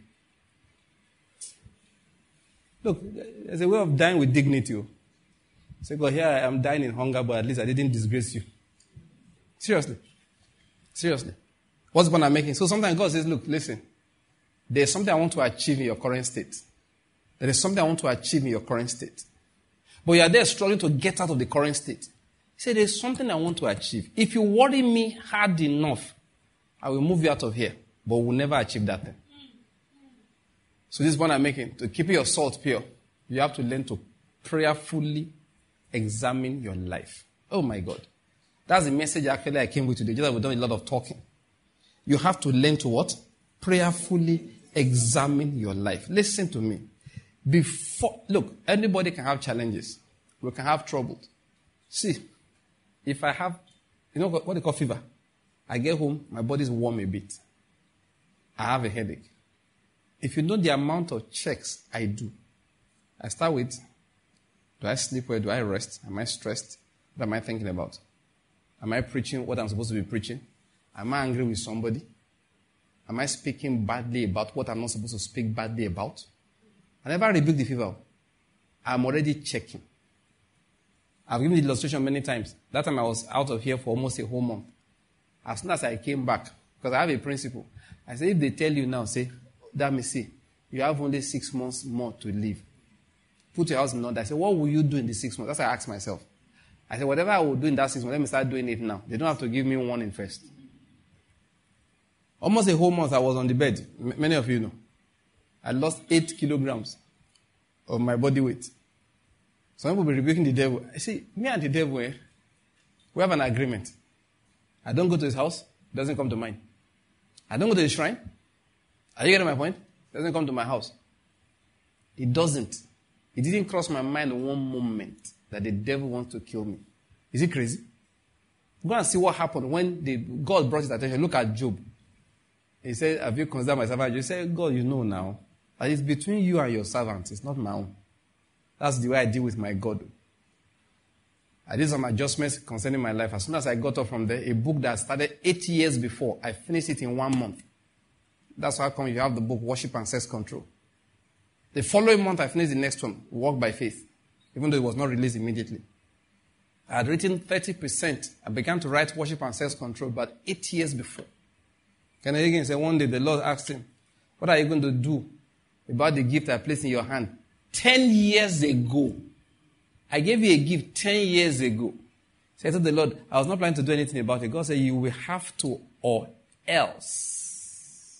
Look, there's a way of dying with dignity. Say, God, here I am dying in hunger, but at least I didn't disgrace you. Seriously. Seriously. What's the point I'm making? So sometimes God says, look, listen, there's something I want to achieve in your current state. There is something I want to achieve in your current state. But you are there struggling to get out of the current state. He said, there's something I want to achieve. If you worry me hard enough, I will move you out of here. But we'll never achieve that thing. So this is what I'm making. To keep your salt pure, you have to learn to prayerfully examine your life. Oh my God. That's the message actually I came with today. Just that we've done a lot of talking. You have to learn to what? Prayerfully examine your life. Listen to me. Before, look, anybody can have challenges. We can have trouble. See, if I have, you know what they call fever? I get home, my body's warm a bit. I have a headache. If you know the amount of checks I do, I start with, do I sleep well? Do I rest? Am I stressed? What am I thinking about? Am I preaching what I'm supposed to be preaching? Am I angry with somebody? Am I speaking badly about what I'm not supposed to speak badly about? I never rebuke the fever. I'm already checking. I've given the illustration many times. That time I was out of here for almost a whole month. As soon as I came back, because I have a principle, I said, if they tell you now, say, that me see, you have only six months more to live. Put your house in order. I said, what will you do in the six months? That's what I asked myself. I said, whatever I will do in that six months, let me start doing it now. They don't have to give me warning first. Almost a whole month I was on the bed. M- many of you know. I lost eight kilograms of my body weight. Some people will be rebuking the devil. I say, me and the devil, eh, we have an agreement. I don't go to his house, it doesn't come to mine. I don't go to the shrine. Are you getting my point? It doesn't come to my house. It doesn't. It didn't cross my mind one moment that the devil wants to kill me. Is he crazy? Go and see what happened when the, God brought his attention. Look at Job. He said, have you considered my servant? You say, God, you know now. That it's between you and your servant. It's not my own. That's the way I deal with my God. I did some adjustments concerning my life. As soon as I got up from there, a book that started eight years before, I finished it in one month. That's how come you have the book, Worship and Sex Control. The following month, I finished the next one, Walk by Faith, even though it was not released immediately. I had written thirty percent. I began to write Worship and Sex Control about eight years before. Kenneth Hagin said one day the Lord asked him, what are you going to do about the gift I placed in your hand? Ten years ago. I gave you a gift ten years ago. So I told the Lord, I was not planning to do anything about it. God said, you will have to or else.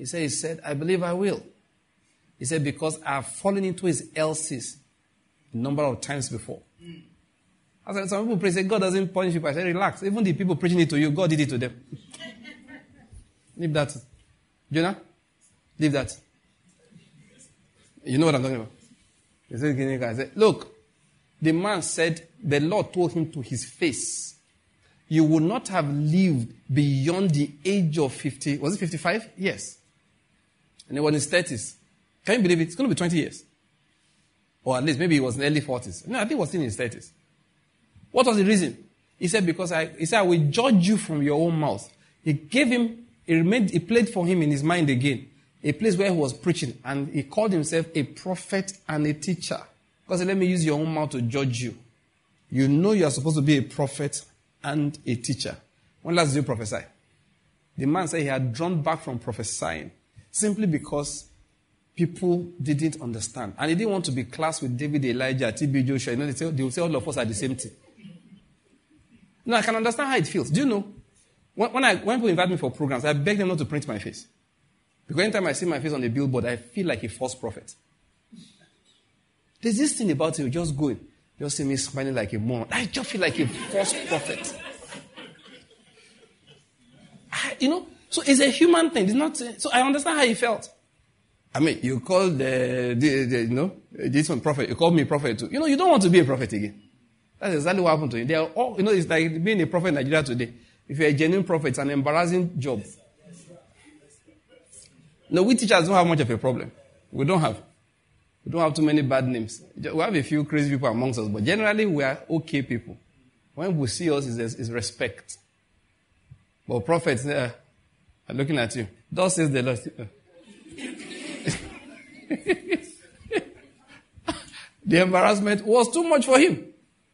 He said, he said, I believe I will. He said, because I have fallen into his else's a number of times before. Mm. I said, some people pray, say, God doesn't punish people. I said, relax. Even the people preaching it to you, God did it to them. Leave that. Jonah, leave that. You know what I'm talking about? He said, I said, look, the man said, the Lord told him to his face, you would not have lived beyond the age of fifty. Was it fifty-five? Yes. And he was in his thirties. Can you believe it? It's going to be twenty years. Or at least maybe he was in the early forties. No, I think he was still in his thirties. What was the reason? He said, because I, he said, I will judge you from your own mouth. He gave him, he remained, he played for him in his mind again, a place where he was preaching, and he called himself a prophet and a teacher. Because let me use your own mouth to judge you. You know you are supposed to be a prophet and a teacher. When last did you prophesy? The man said he had drawn back from prophesying simply because people didn't understand. And he didn't want to be classed with David, Elijah, T B Joshua. You know, they, say, they will say all of us are the same thing. No, I can understand how it feels. Do you know? When, when, I, when people invite me for programs, I beg them not to print my face. Because anytime I see my face on a billboard, I feel like a false prophet. There's this thing about it, you just go in. Just see me smiling like a moron. I just feel like a false prophet. I, you know, so it's a human thing. It's not. So I understand how he felt. I mean, you call the, the, the you know, this one prophet. You call me prophet too. You know, you don't want to be a prophet again. That's exactly what happened to you. They are all, you know, it's like being a prophet in Nigeria today. If you're a genuine prophet, it's an embarrassing job. No, we teachers don't have much of a problem. We don't have. We don't have too many bad names. We have a few crazy people amongst us, but generally we are okay people. When we see us, it's, it's respect. But prophets uh, are looking at you. Thus says the Lord. The embarrassment was too much for him.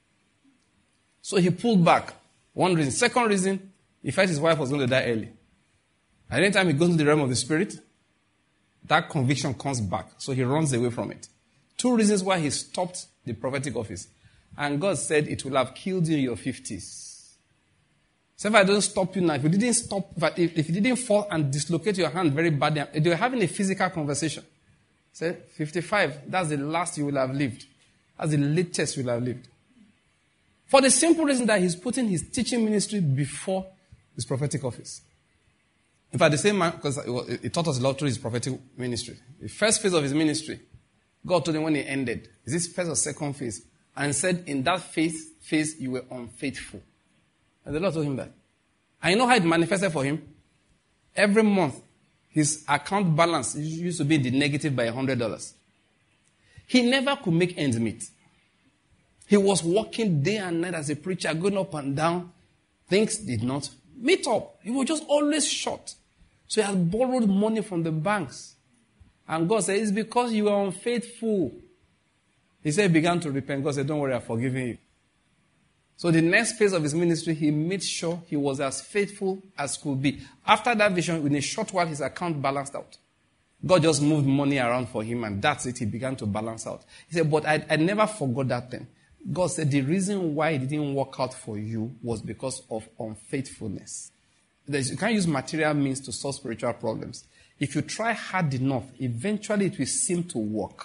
So he pulled back. One reason. Second reason, he felt his wife was going to die early. And anytime he goes into the realm of the spirit, that conviction comes back. So he runs away from it. Two reasons why he stopped the prophetic office. And God said it will have killed you in your fifties. So if I don't stop you now, if you didn't stop, if, if you didn't fall and dislocate your hand very badly, they were having a physical conversation. Say, fifty-five, that's the last you will have lived. That's the latest you will have lived. For the simple reason that he's putting his teaching ministry before his prophetic office. In fact, the same man, because he taught us a lot through his prophetic ministry. The first phase of his ministry, God told him when he ended, is this first or second phase? And said, in that phase, phase you were unfaithful. And the Lord told him that. And you know how it manifested for him? Every month, his account balance used to be in the negative by one hundred dollars. He never could make ends meet. He was working day and night as a preacher, going up and down. Things did not meet up. He was just always short. So he had borrowed money from the banks. And God said, it's because you were unfaithful. He said he began to repent. God said, don't worry, I've forgiven you. So the next phase of his ministry, he made sure he was as faithful as could be. After that vision, in a short while, his account balanced out. God just moved money around for him, and that's it. He began to balance out. He said, but I, I never forgot that thing. God said the reason why it didn't work out for you was because of unfaithfulness. There's, you can't use material means to solve spiritual problems. If you try hard enough, eventually it will seem to work.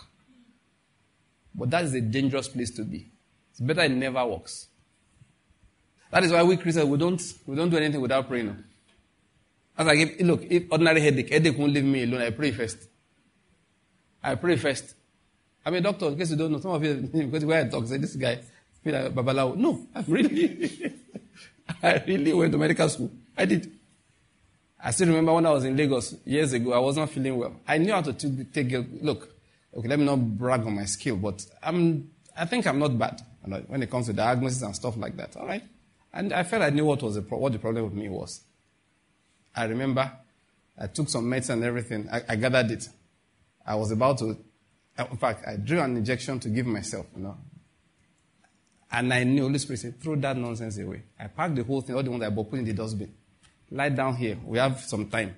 But that is a dangerous place to be. It's better it never works. That is why we Christians, we don't, we don't do anything without praying. As I give, look, if ordinary headache, headache won't leave me alone. I pray first. I pray first. I'm a doctor, in case you don't know. Some of you, because where I talk, say, this guy, feel like Babalawo. No, I really, I really went to medical school. I did. I still remember when I was in Lagos years ago, I was not feeling well. I knew how to t- take a look. Okay, let me not brag on my skill, but I'm, I think I'm not bad when it comes to diagnosis and stuff like that. All right. And I felt I knew what was the pro- what the problem with me was. I remember I took some medicine and everything. I, I gathered it. I was about to, in fact, I drew an injection to give myself, you know. And I knew, Holy Spirit said, throw that nonsense away. I packed the whole thing, all the ones I bought, put in the dustbin. Lie down here. We have some time.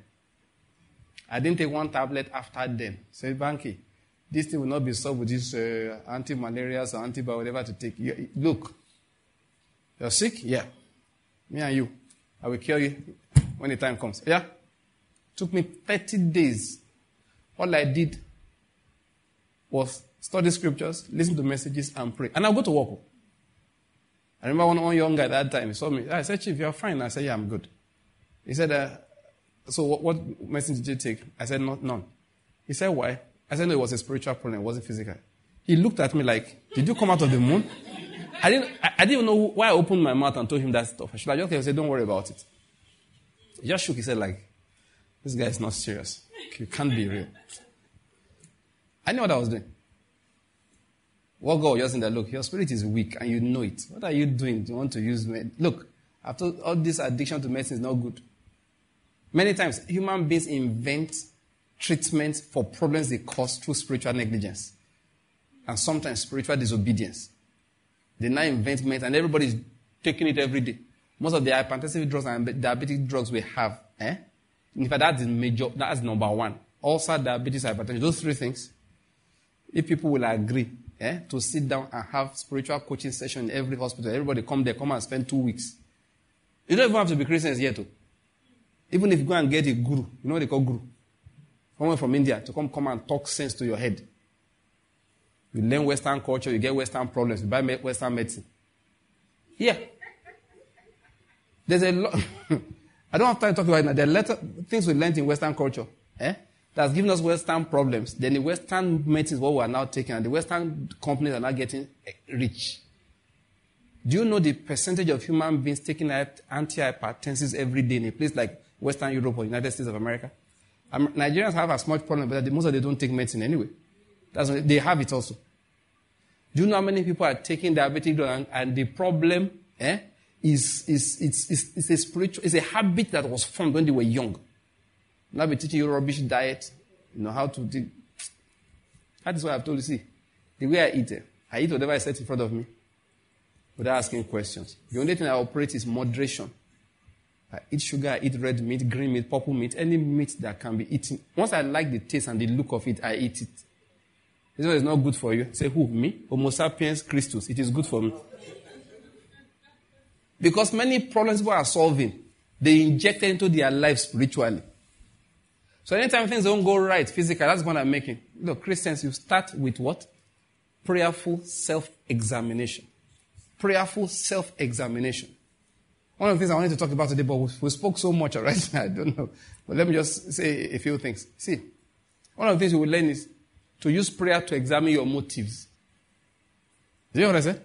I didn't take one tablet after then. Say, Banky, this thing will not be solved with these uh, anti-malarials or antibiotics, whatever to take. You, look, you're sick? Yeah. Me and you. I will cure you when the time comes. Yeah? Took me thirty days. All I did was study scriptures, listen to messages, and pray. And I'll go to work. I remember one, one young guy at that time, he saw me. I said, Chief, you're fine. I said, yeah, I'm good. He said, uh, so what, what medicine did you take? I said, not, none. He said, why? I said, no, it was a spiritual problem. It wasn't physical. He looked at me like, did you come out of the moon? I didn't, I, I didn't even know why I opened my mouth and told him that stuff. I should have just said, don't worry about it. He just shook his head like, this guy is not serious. You can't be real. I knew what I was doing. What God was just in that, look, your spirit is weak and you know it. What are you doing? Do you want to use med- Look, after all this addiction to medicine is not good. Many times, human beings invent treatments for problems they cause through spiritual negligence. And sometimes spiritual disobedience. They now invent medicine and everybody's taking it every day. Most of the hypertensive drugs and diabetic drugs we have, eh? In fact, that's the major, that's number one. Also, diabetes, hypertension, those three things. If people will agree, eh, to sit down and have spiritual coaching session in every hospital, everybody come there, come and spend two weeks. You don't even have to be Christians yet, too. Even if you go and get a guru, you know what they call guru? Someone from India to come, come and talk sense to your head. You learn Western culture, you get Western problems, you buy Western medicine. Yeah. There's a lot. I don't have time to talk about it now. There are lot of things we learned in Western culture, eh, that's given us Western problems. Then the Western medicine is what we are now taking, and the Western companies are now getting rich. Do you know the percentage of human beings taking antihypertensives every day in a place like Western Europe or United States of America? Um, Nigerians have as much problem, but most of them don't take medicine anyway. That's what, they have it also. Do you know how many people are taking diabetic drug and, and the problem, eh, is is it's, it's it's a spiritual, it's a habit that was formed when they were young. Now be teaching you rubbish diet, you know how to do. That is what I've told you. See, the way I eat it, I eat whatever I set in front of me, without asking questions. The only thing I operate is moderation. I eat sugar, I eat red meat, green meat, purple meat, any meat that can be eaten. Once I like the taste and the look of it, I eat it. This one is not good for you. Say, who? Me? Homo sapiens Christus. It is good for me. Because many problems people are solving, they injected into their life spiritually. So anytime things don't go right physically, that's what I'm making. Look, Christians, you start with what? Prayerful self-examination. Prayerful self-examination. One of the things I wanted to talk about today, but we spoke so much, all right? I don't know. But let me just say a few things. See, one of the things you will learn is to use prayer to examine your motives. Do you know what I said?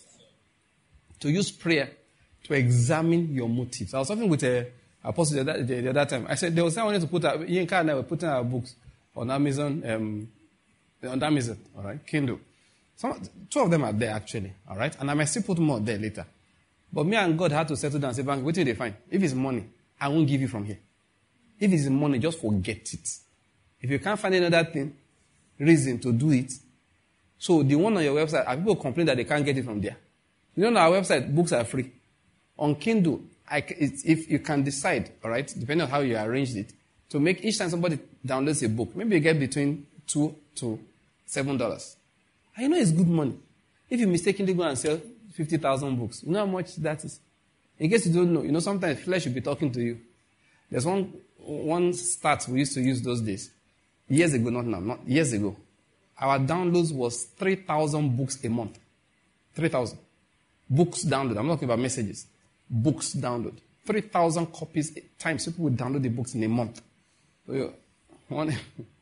To use prayer to examine your motives. I was talking with a apostle the, the, the other time. I said, there was someone wanted to put, our, Yinka and I were putting our books on Amazon, um, on Amazon, all right, Kindle. Some, two of them are there, actually, all right? And I might still put more there later. But me and God had to settle down and say, Bank, what do they find? If it's money, I won't give you from here. If it's money, just forget it. If you can't find another thing, reason to do it. So the one on your website, are people complain that they can't get it from there? You know, on our website, books are free. On Kindle, I, it's, if you can decide, all right, depending on how you arranged it, to make each time somebody downloads a book, maybe you get between two to seven dollars. And you know it's good money. If you mistakenly go and sell fifty thousand books, you know how much that is? In case you don't know, you know sometimes flesh will be talking to you. There's one one stat we used to use those days. Years ago, not now, not years ago. Our downloads was three thousand books a month. three thousand. Books download. I'm not talking about messages. Books download. three thousand copies times people would download the books in a month. So, one,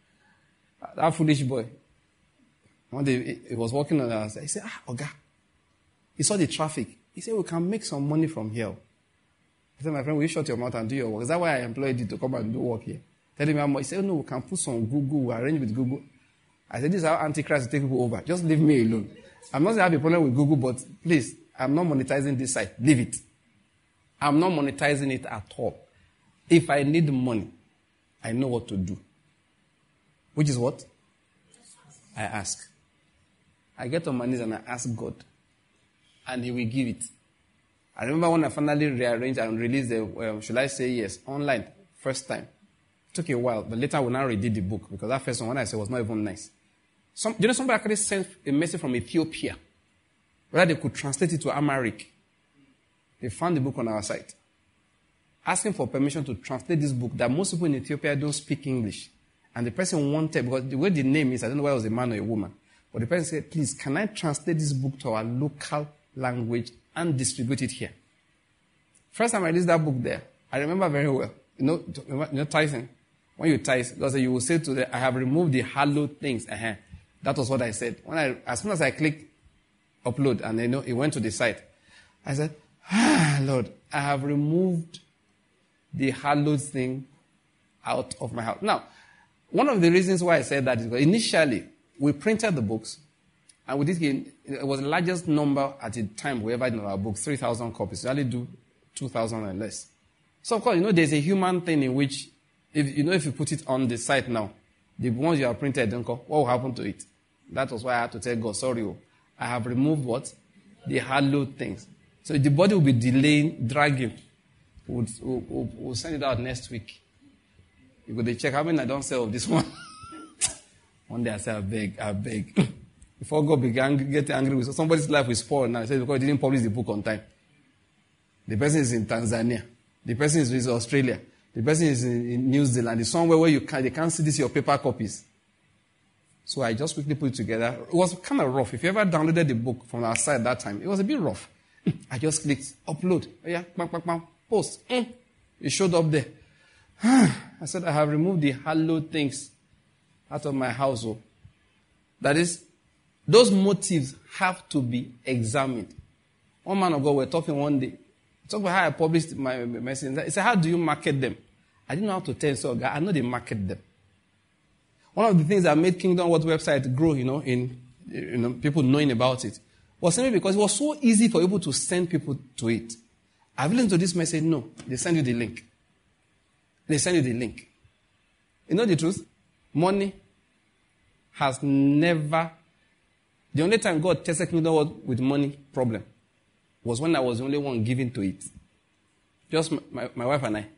that foolish boy, one day he was walking on the outside. He said, ah, Oga. He saw the traffic. He said, we can make some money from here. I said, my friend, will you shut your mouth and do your work? Is that why I employed you to come and do work here? Tell him how much. He said, no, we can put some Google, we arrange with Google. I said, this is how Antichrist will take people over. Just leave me alone. I'm not going to have a problem with Google, but please, I'm not monetizing this site. Leave it. I'm not monetizing it at all. If I need money, I know what to do. Which is what? I ask. I get on my knees and I ask God. And He will give it. I remember when I finally rearranged and released the, um, should I say yes, online, first time. It took a while, but later we now redid the book because that first one, when I said, was not even nice. Some, do you know somebody actually sent a message from Ethiopia where they could translate it to Amharic? They found the book on our site. asking for permission to translate this book that most people in Ethiopia don't speak English. And the person wanted, because the way the name is, I don't know whether it was a man or a woman, but the person said, please, can I translate this book to our local language and distribute it here? First time I read that book there, I remember very well. You know, you know Tyson? When you type, because you will say to the, I have removed the hallowed things. Uh-huh. That was what I said. When I, as soon as I clicked upload, and you know, it went to the site, I said, ah, Lord, I have removed the hallowed thing out of my house. Now, one of the reasons why I said that is because initially, we printed the books, and we did, it was the largest number at the time we ever did in our books, three thousand copies. We only do two thousand and less. So, of course, you know, there's a human thing in which, if you know, if you put it on the site now, the ones you have printed don't come, what will happen to it? That was why I had to tell God, sorry, oh, I have removed what? The hallowed things. So the body will be delaying, dragging. We'll, we'll, we'll send it out next week. You go to check how many I don't sell of this one. One day I say, I beg, I beg. Before God began getting angry with somebody's life is spoiled now. He said, because he didn't publish the book on time. The person is in Tanzania. The person is in Australia. The person is in, in New Zealand. It's somewhere where you can, they can't see this your paper copies. So I just quickly put it together. It was kind of rough. If you ever downloaded the book from our site that time, it was a bit rough. I just clicked, upload. Yeah, bang, bang, bang, post. Mm. It showed up there. I said, I have removed the hallowed things out of my household. That is, those motives have to be examined. One man of God, we were talking one day. Talk about how I published my message. He said, how do you market them? I didn't know how to tell you, so I know they market them. One of the things that made Kingdom World website grow, you know, in you know, people knowing about it, was simply because it was so easy for people to send people to it. I've listened to this message, no. They send you the link. They send you the link. You know the truth? Money has never... The only time God tested Kingdom World with money problem was when I was the only one giving to it. Just my, my, my wife and I.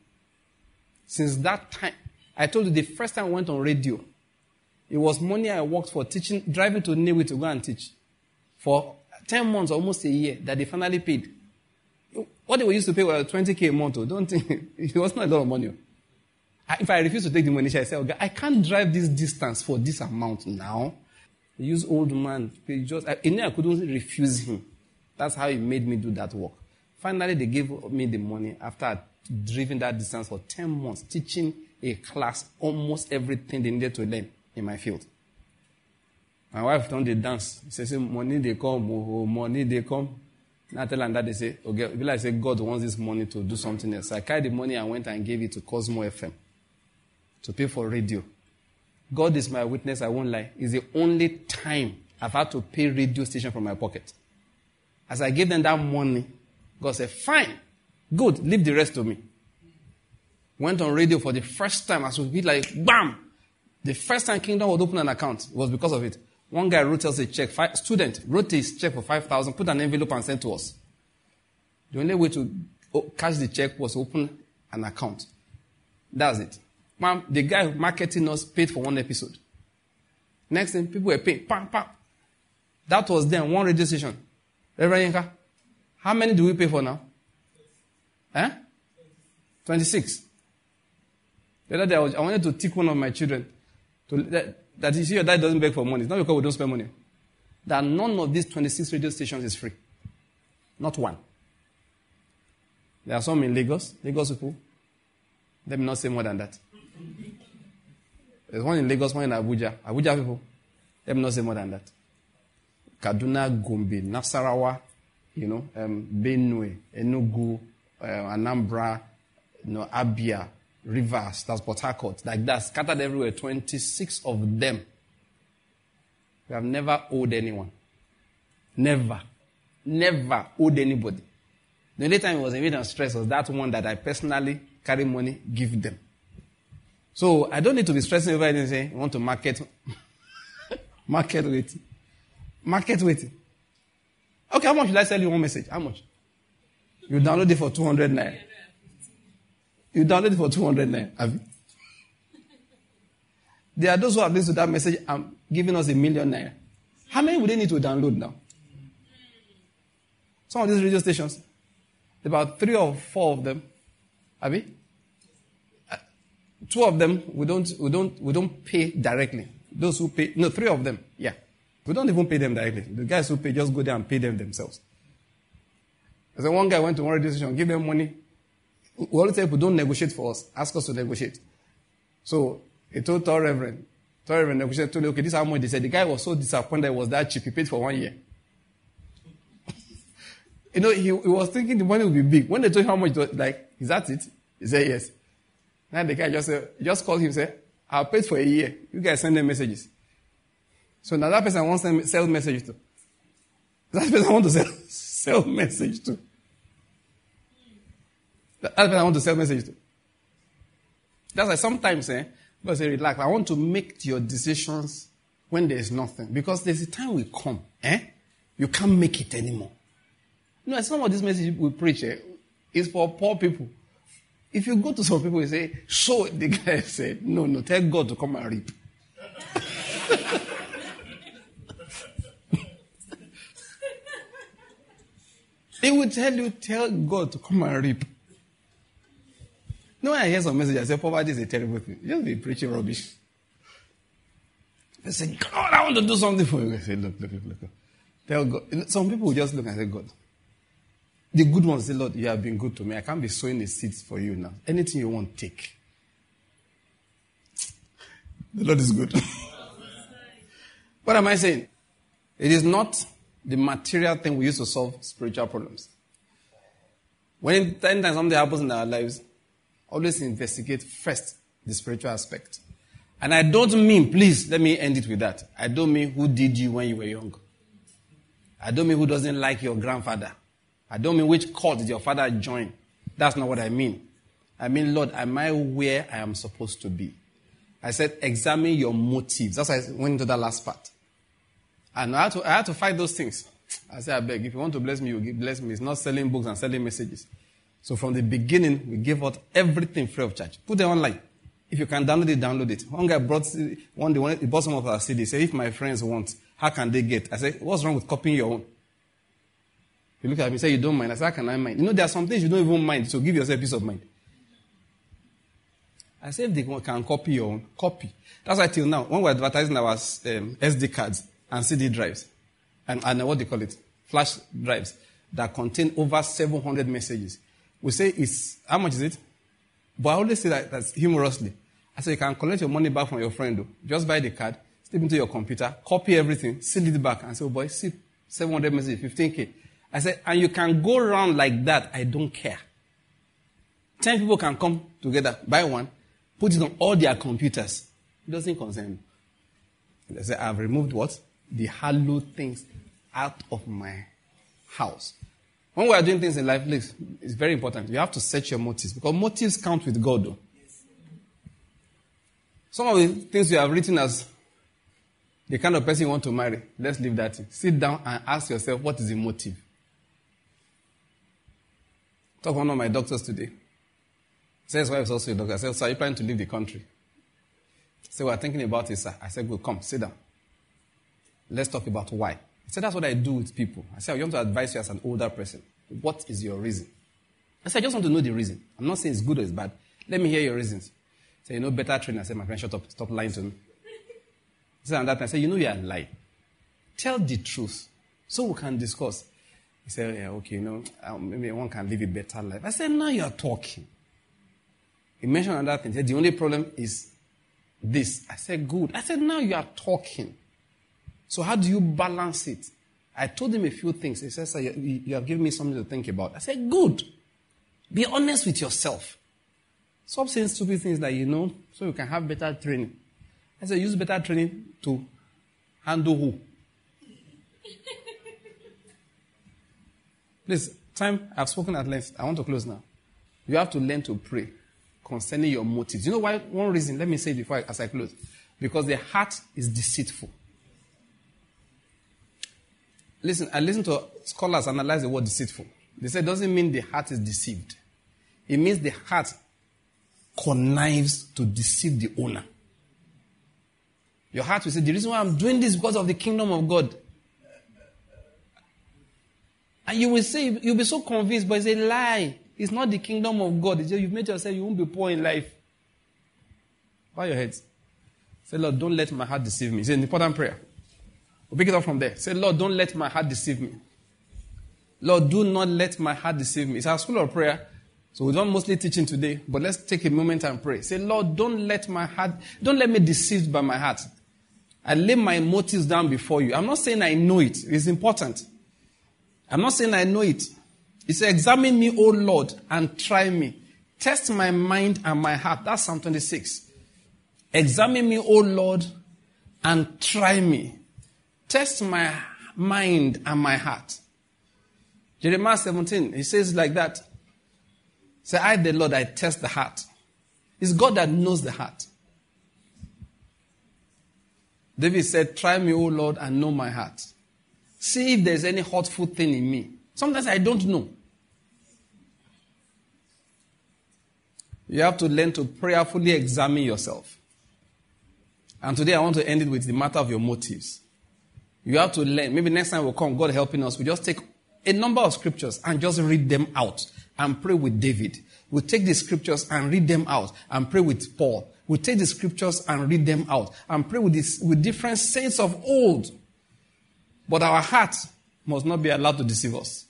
Since that time, I told you the first time I went on radio, it was money I worked for teaching, driving to Nnewi to go and teach. For ten months, almost a year, that they finally paid. What they were used to pay was twenty K a month. Don't think, it was not a lot of money. I, if I refuse to take the money, I say, okay, I can't drive this distance for this amount now. They use old man. They just, I, I couldn't refuse him. That's how he made me do that work. Finally, they gave me the money after I'd driven that distance for ten months, teaching a class almost everything they needed to learn in my field. My wife done the dance. She says, money they come, oh, money they come. Now I tell them that they say, okay, if I say God wants this money to do something else. So I carried the money and went and gave it to Cosmo F M to pay for radio. God is my witness, I won't lie. It's the only time I've had to pay radio station from my pocket. As I gave them that money, God said, fine, good, leave the rest to me. Went on radio for the first time, as we be like, bam! The first time Kingdom would open an account, it was because of it. One guy wrote us a check, five, student wrote his check for five thousand, put an envelope and sent to us. The only way to cash the check was open an account. That's it. Ma'am, the guy marketing us paid for one episode. Next thing, people were paying. Pam, pam. That was then one radio station. Reverend Yinka, how many do we pay for now? Eh? twenty-six. The other day, I, was, I wanted to teach one of my children to, that, that you see your dad doesn't beg for money. It's not because we don't spend money. That none of these twenty-six radio stations is free. Not one. There are some in Lagos. Lagos people. Let me not say more than that. There's one in Lagos, one in Abuja. Abuja people. Let me not say more than that. Kaduna, Gombe, Nasarawa, you know, um, Benue, Enugu, uh, Anambra, you know, Abia, Rivers, that's Port Harcourt, like that, scattered everywhere, twenty-six of them. We have never owed anyone. Never. Never owed anybody. The only time it was a bit of stress was that one that I personally carry money, give them. So I don't need to be stressing over anything, say, you want to market, market with it. Market waiting. Okay, how much should I sell you one message? How much? You download it for two hundred naira. You download it for two hundred naira. Have you? There are those who have listened to that message and giving us a million naira. How many would they need to download now? Some of these radio stations, about three or four of them, Abi? Uh, two of them, we don't, we don't, we don't pay directly. Those who pay, no, three of them, yeah. We don't even pay them directly. The guys who pay just go there and pay them themselves. So one guy went to one radio station, give them money. We always tell people, don't negotiate for us. Ask us to negotiate. So he told Tall Reverend, Tall Reverend negotiated, told him, okay, this is how much they said. The guy was so disappointed it was that cheap. He paid for one year. You know, he, he was thinking the money would be big. When they told him how much, it was like, is that it? He said, yes. Now the guy just said, just called him and said, I paid for a year. You guys send them messages. So now that person wants to sell messages to. That person wants to sell, sell message to. That person I want to sell message to. That's why sometimes, eh, people say, relax. I want to make your decisions when there is nothing. Because there's a time will come, eh? You can't make it anymore. You know, some of these messages we preach, eh, is for poor people. If you go to some people and say, so the guy said, no, no, tell God to come and reap. He will tell you, tell God to come and reap. No, when I hear some message, I say, poverty is a terrible thing. Just be preaching rubbish. They say, God, I want to do something for you. I say, look, look, look, look. Tell God. Some people will just look and say, God. The good ones say, Lord, you have been good to me. I can't be sowing the seeds for you now. Anything you want, take. The Lord is good. What am I saying? It is not the material thing we use to solve spiritual problems. When ten times something happens in our lives, always investigate first the spiritual aspect. And I don't mean, please, let me end it with that. I don't mean who did you when you were young. I don't mean who doesn't like your grandfather. I don't mean which cult did your father join. That's not what I mean. I mean, Lord, am I where I am supposed to be? I said, examine your motives. That's why I went into that last part. And I had to, I had to fight those things. I said, I beg, if you want to bless me, you bless me. It's not selling books and selling messages. So from the beginning, we gave out everything free of charge. Put it online. If you can download it, download it. One guy brought, one day, he bought some of our C Ds. He said, if my friends want, how can they get? I said, what's wrong with copying your own? You look at me and say, you don't mind. I said, how can I mind? You know, there are some things you don't even mind, so give yourself peace of mind. I said, if they can copy your own, copy. That's why till now, when we're advertising our um, S D cards and C D drives, and, and what they call it, flash drives, that contain over seven hundred messages, we say it's, how much is it? But I always say that that's humorously. I say, you can collect your money back from your friend, though. Just buy the card, slip into your computer, copy everything, seal it back, and say, oh boy, see, seven hundred messages, fifteen K. I said, and you can go around like that, I don't care. Ten people can come together, buy one, put it on all their computers. It doesn't concern me. They say, I've removed what? The hallowed things out of my house. When we are doing things in life, please, it's very important. You have to set your motives, because motives count with God, though. Some of the things you have written as the kind of person you want to marry, let's leave that in. Sit down and ask yourself, what is the motive? Talk to one of my doctors today. He said his wife is also a doctor. I said, so are you planning to leave the country? He said, we're thinking about it, sir. I said, good, come, sit down. Let's talk about why. He said, that's what I do with people. I said, I want to advise you as an older person. What is your reason? I said, I just want to know the reason. I'm not saying it's good or it's bad. Let me hear your reasons. He said, you know, better training. I said, my friend, shut up. Stop lying to me. He said, and that time, I said, you know you are lying. Tell the truth so we can discuss. He said, yeah, okay, you know, um, maybe one can live a better life. I said, now you're talking. He mentioned another thing. He said, the only problem is this. I said, good. I said, now you are talking. So how do you balance it? I told him a few things. He said, sir, you, you have given me something to think about. I said, good. Be honest with yourself. Stop saying stupid things like, you know, so you can have better training. I said, use better training to handle who? Please, time, I've spoken at length. I want to close now. You have to learn to pray concerning your motives. You know why? One reason, let me say it before I, as I close. Because the heart is deceitful. Listen, I listen to scholars analyze the word deceitful. They say it doesn't mean the heart is deceived. It means the heart connives to deceive the owner. Your heart will say, the reason why I'm doing this is because of the kingdom of God. And you will say, you'll be so convinced, but it's a lie. It's not the kingdom of God. It's just you've made yourself, you won't be poor in life. Bow your heads. Say, Lord, don't let my heart deceive me. It's an important prayer. We'll pick it up from there. Say, Lord, don't let my heart deceive me. Lord, do not let my heart deceive me. It's our school of prayer. So we don't mostly teaching today, but let's take a moment and pray. Say, Lord, don't let my heart, don't let me be deceived by my heart. I lay my motives down before you. I'm not saying I know it. It's important. I'm not saying I know it. He said, examine me, O Lord, and try me. Test my mind and my heart. That's Psalm twenty-six. Examine me, O Lord, and try me. Test my mind and my heart. Jeremiah seventeen, he says like that. Say, I, the Lord, I test the heart. It's God that knows the heart. David said, try me, O Lord, and know my heart. See if there's any hurtful thing in me. Sometimes I don't know. You have to learn to prayerfully examine yourself. And today I want to end it with the matter of your motives. You have to learn. Maybe next time we'll come, God helping us, we just take a number of scriptures and just read them out and pray with David. We'll take the scriptures and read them out and pray with Paul. We'll take the scriptures and read them out and pray with, this, with different saints of old. But our heart must not be allowed to deceive us.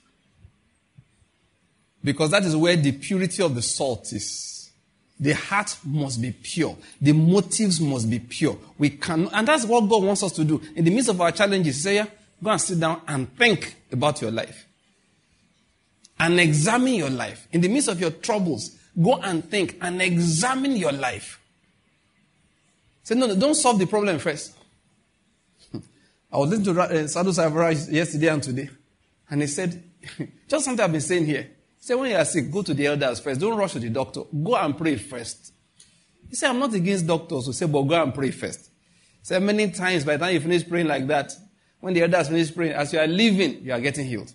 Because that is where the purity of the salt is. The heart must be pure. The motives must be pure. We can, and that's what God wants us to do. In the midst of our challenges, say, yeah, go and sit down and think about your life. And examine your life. In the midst of your troubles, go and think and examine your life. Say, no, no, don't solve the problem first. I was listening to uh, Sadhu Savaraj yesterday and today. And he said, just something I've been saying here. He said, when you are sick, go to the elders first. Don't rush to the doctor. Go and pray first. He said, I'm not against doctors who say, but go and pray first. He said, many times, by the time you finish praying like that, when the elders finish praying, as you are leaving, you are getting healed.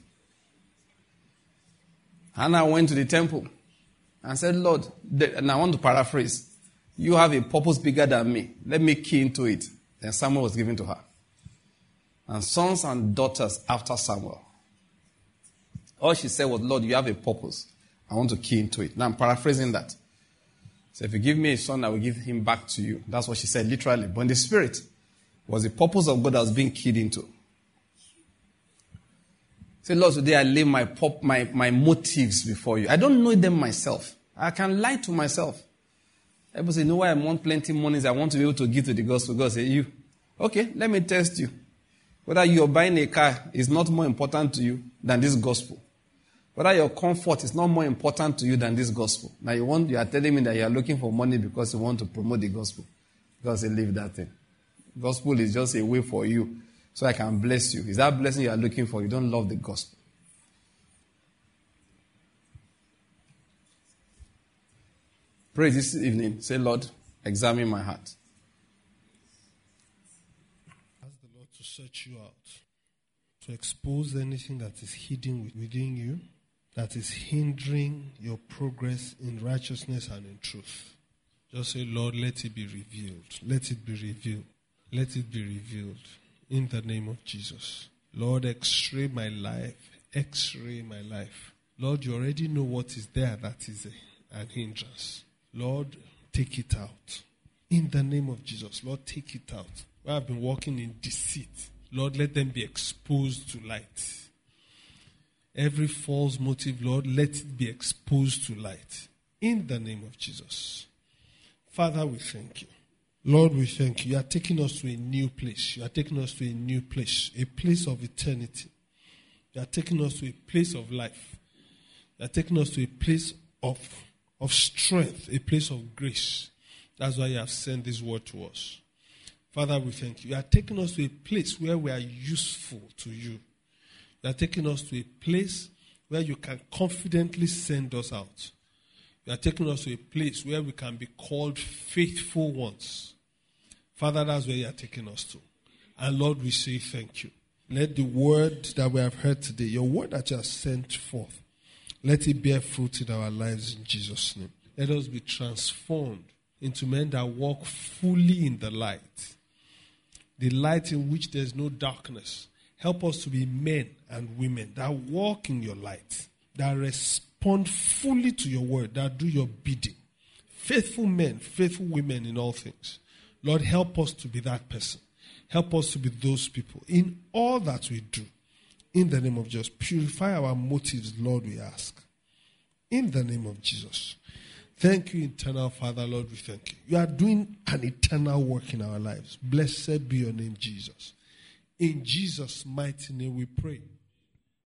Hannah went to the temple and said, Lord, and I want to paraphrase, you have a purpose bigger than me. Let me key into it. Then Samuel was given to her. And sons and daughters after Samuel. All she said was, Lord, you have a purpose. I want to key into it. Now I'm paraphrasing that. So if you give me a son, I will give him back to you. That's what she said, literally. But in the spirit, was the purpose of God that was being keyed into. Say, Lord, today I lay my, pop, my, my motives before you. I don't know them myself. I can lie to myself. People say, you know why I want plenty monies? I want to be able to give to the gospel. God say, you. Okay, let me test you. Whether you're buying a car is not more important to you than this gospel. Whether your comfort is not more important to you than this gospel. Now you want, you are telling me that you are looking for money because you want to promote the gospel. God say, leave that thing. Gospel is just a way for you so I can bless you. Is that blessing you are looking for? You don't love the gospel. Pray this evening. Say, Lord, examine my heart. Ask the Lord to search you out, to expose anything that is hidden within you, that is hindering your progress in righteousness and in truth. Just say, Lord, let it be revealed. Let it be revealed. Let it be revealed. In the name of Jesus. Lord, x-ray my life. X-ray my life. Lord, you already know what is there that is a, an hindrance. Lord, take it out. In the name of Jesus. Lord, take it out. Where I've been walking in deceit. Lord, let them be exposed to light. Every false motive, Lord, let it be exposed to light. In the name of Jesus. Father, we thank you. Lord, we thank you. You are taking us to a new place. You are taking us to a new place. A place of eternity. You are taking us to a place of life. You are taking us to a place of, of strength. A place of grace. That's why you have sent this word to us. Father, we thank you. You are taking us to a place where we are useful to you. You are taking us to a place where you can confidently send us out. You are taking us to a place where we can be called faithful ones. Father, that's where you are taking us to. And Lord, we say thank you. Let the word that we have heard today, your word that you have sent forth, let it bear fruit in our lives in Jesus' name. Let us be transformed into men that walk fully in the light. The light in which there is no darkness. Help us to be men and women that walk in your light. that respond fully to your word, that do your bidding. Faithful men, faithful women in all things. Lord, help us to be that person. Help us to be those people in all that we do. In the name of Jesus, purify our motives, Lord, we ask. In the name of Jesus. Thank you, eternal Father, Lord, we thank you. You are doing an eternal work in our lives. Blessed be your name, Jesus. In Jesus' mighty name we pray.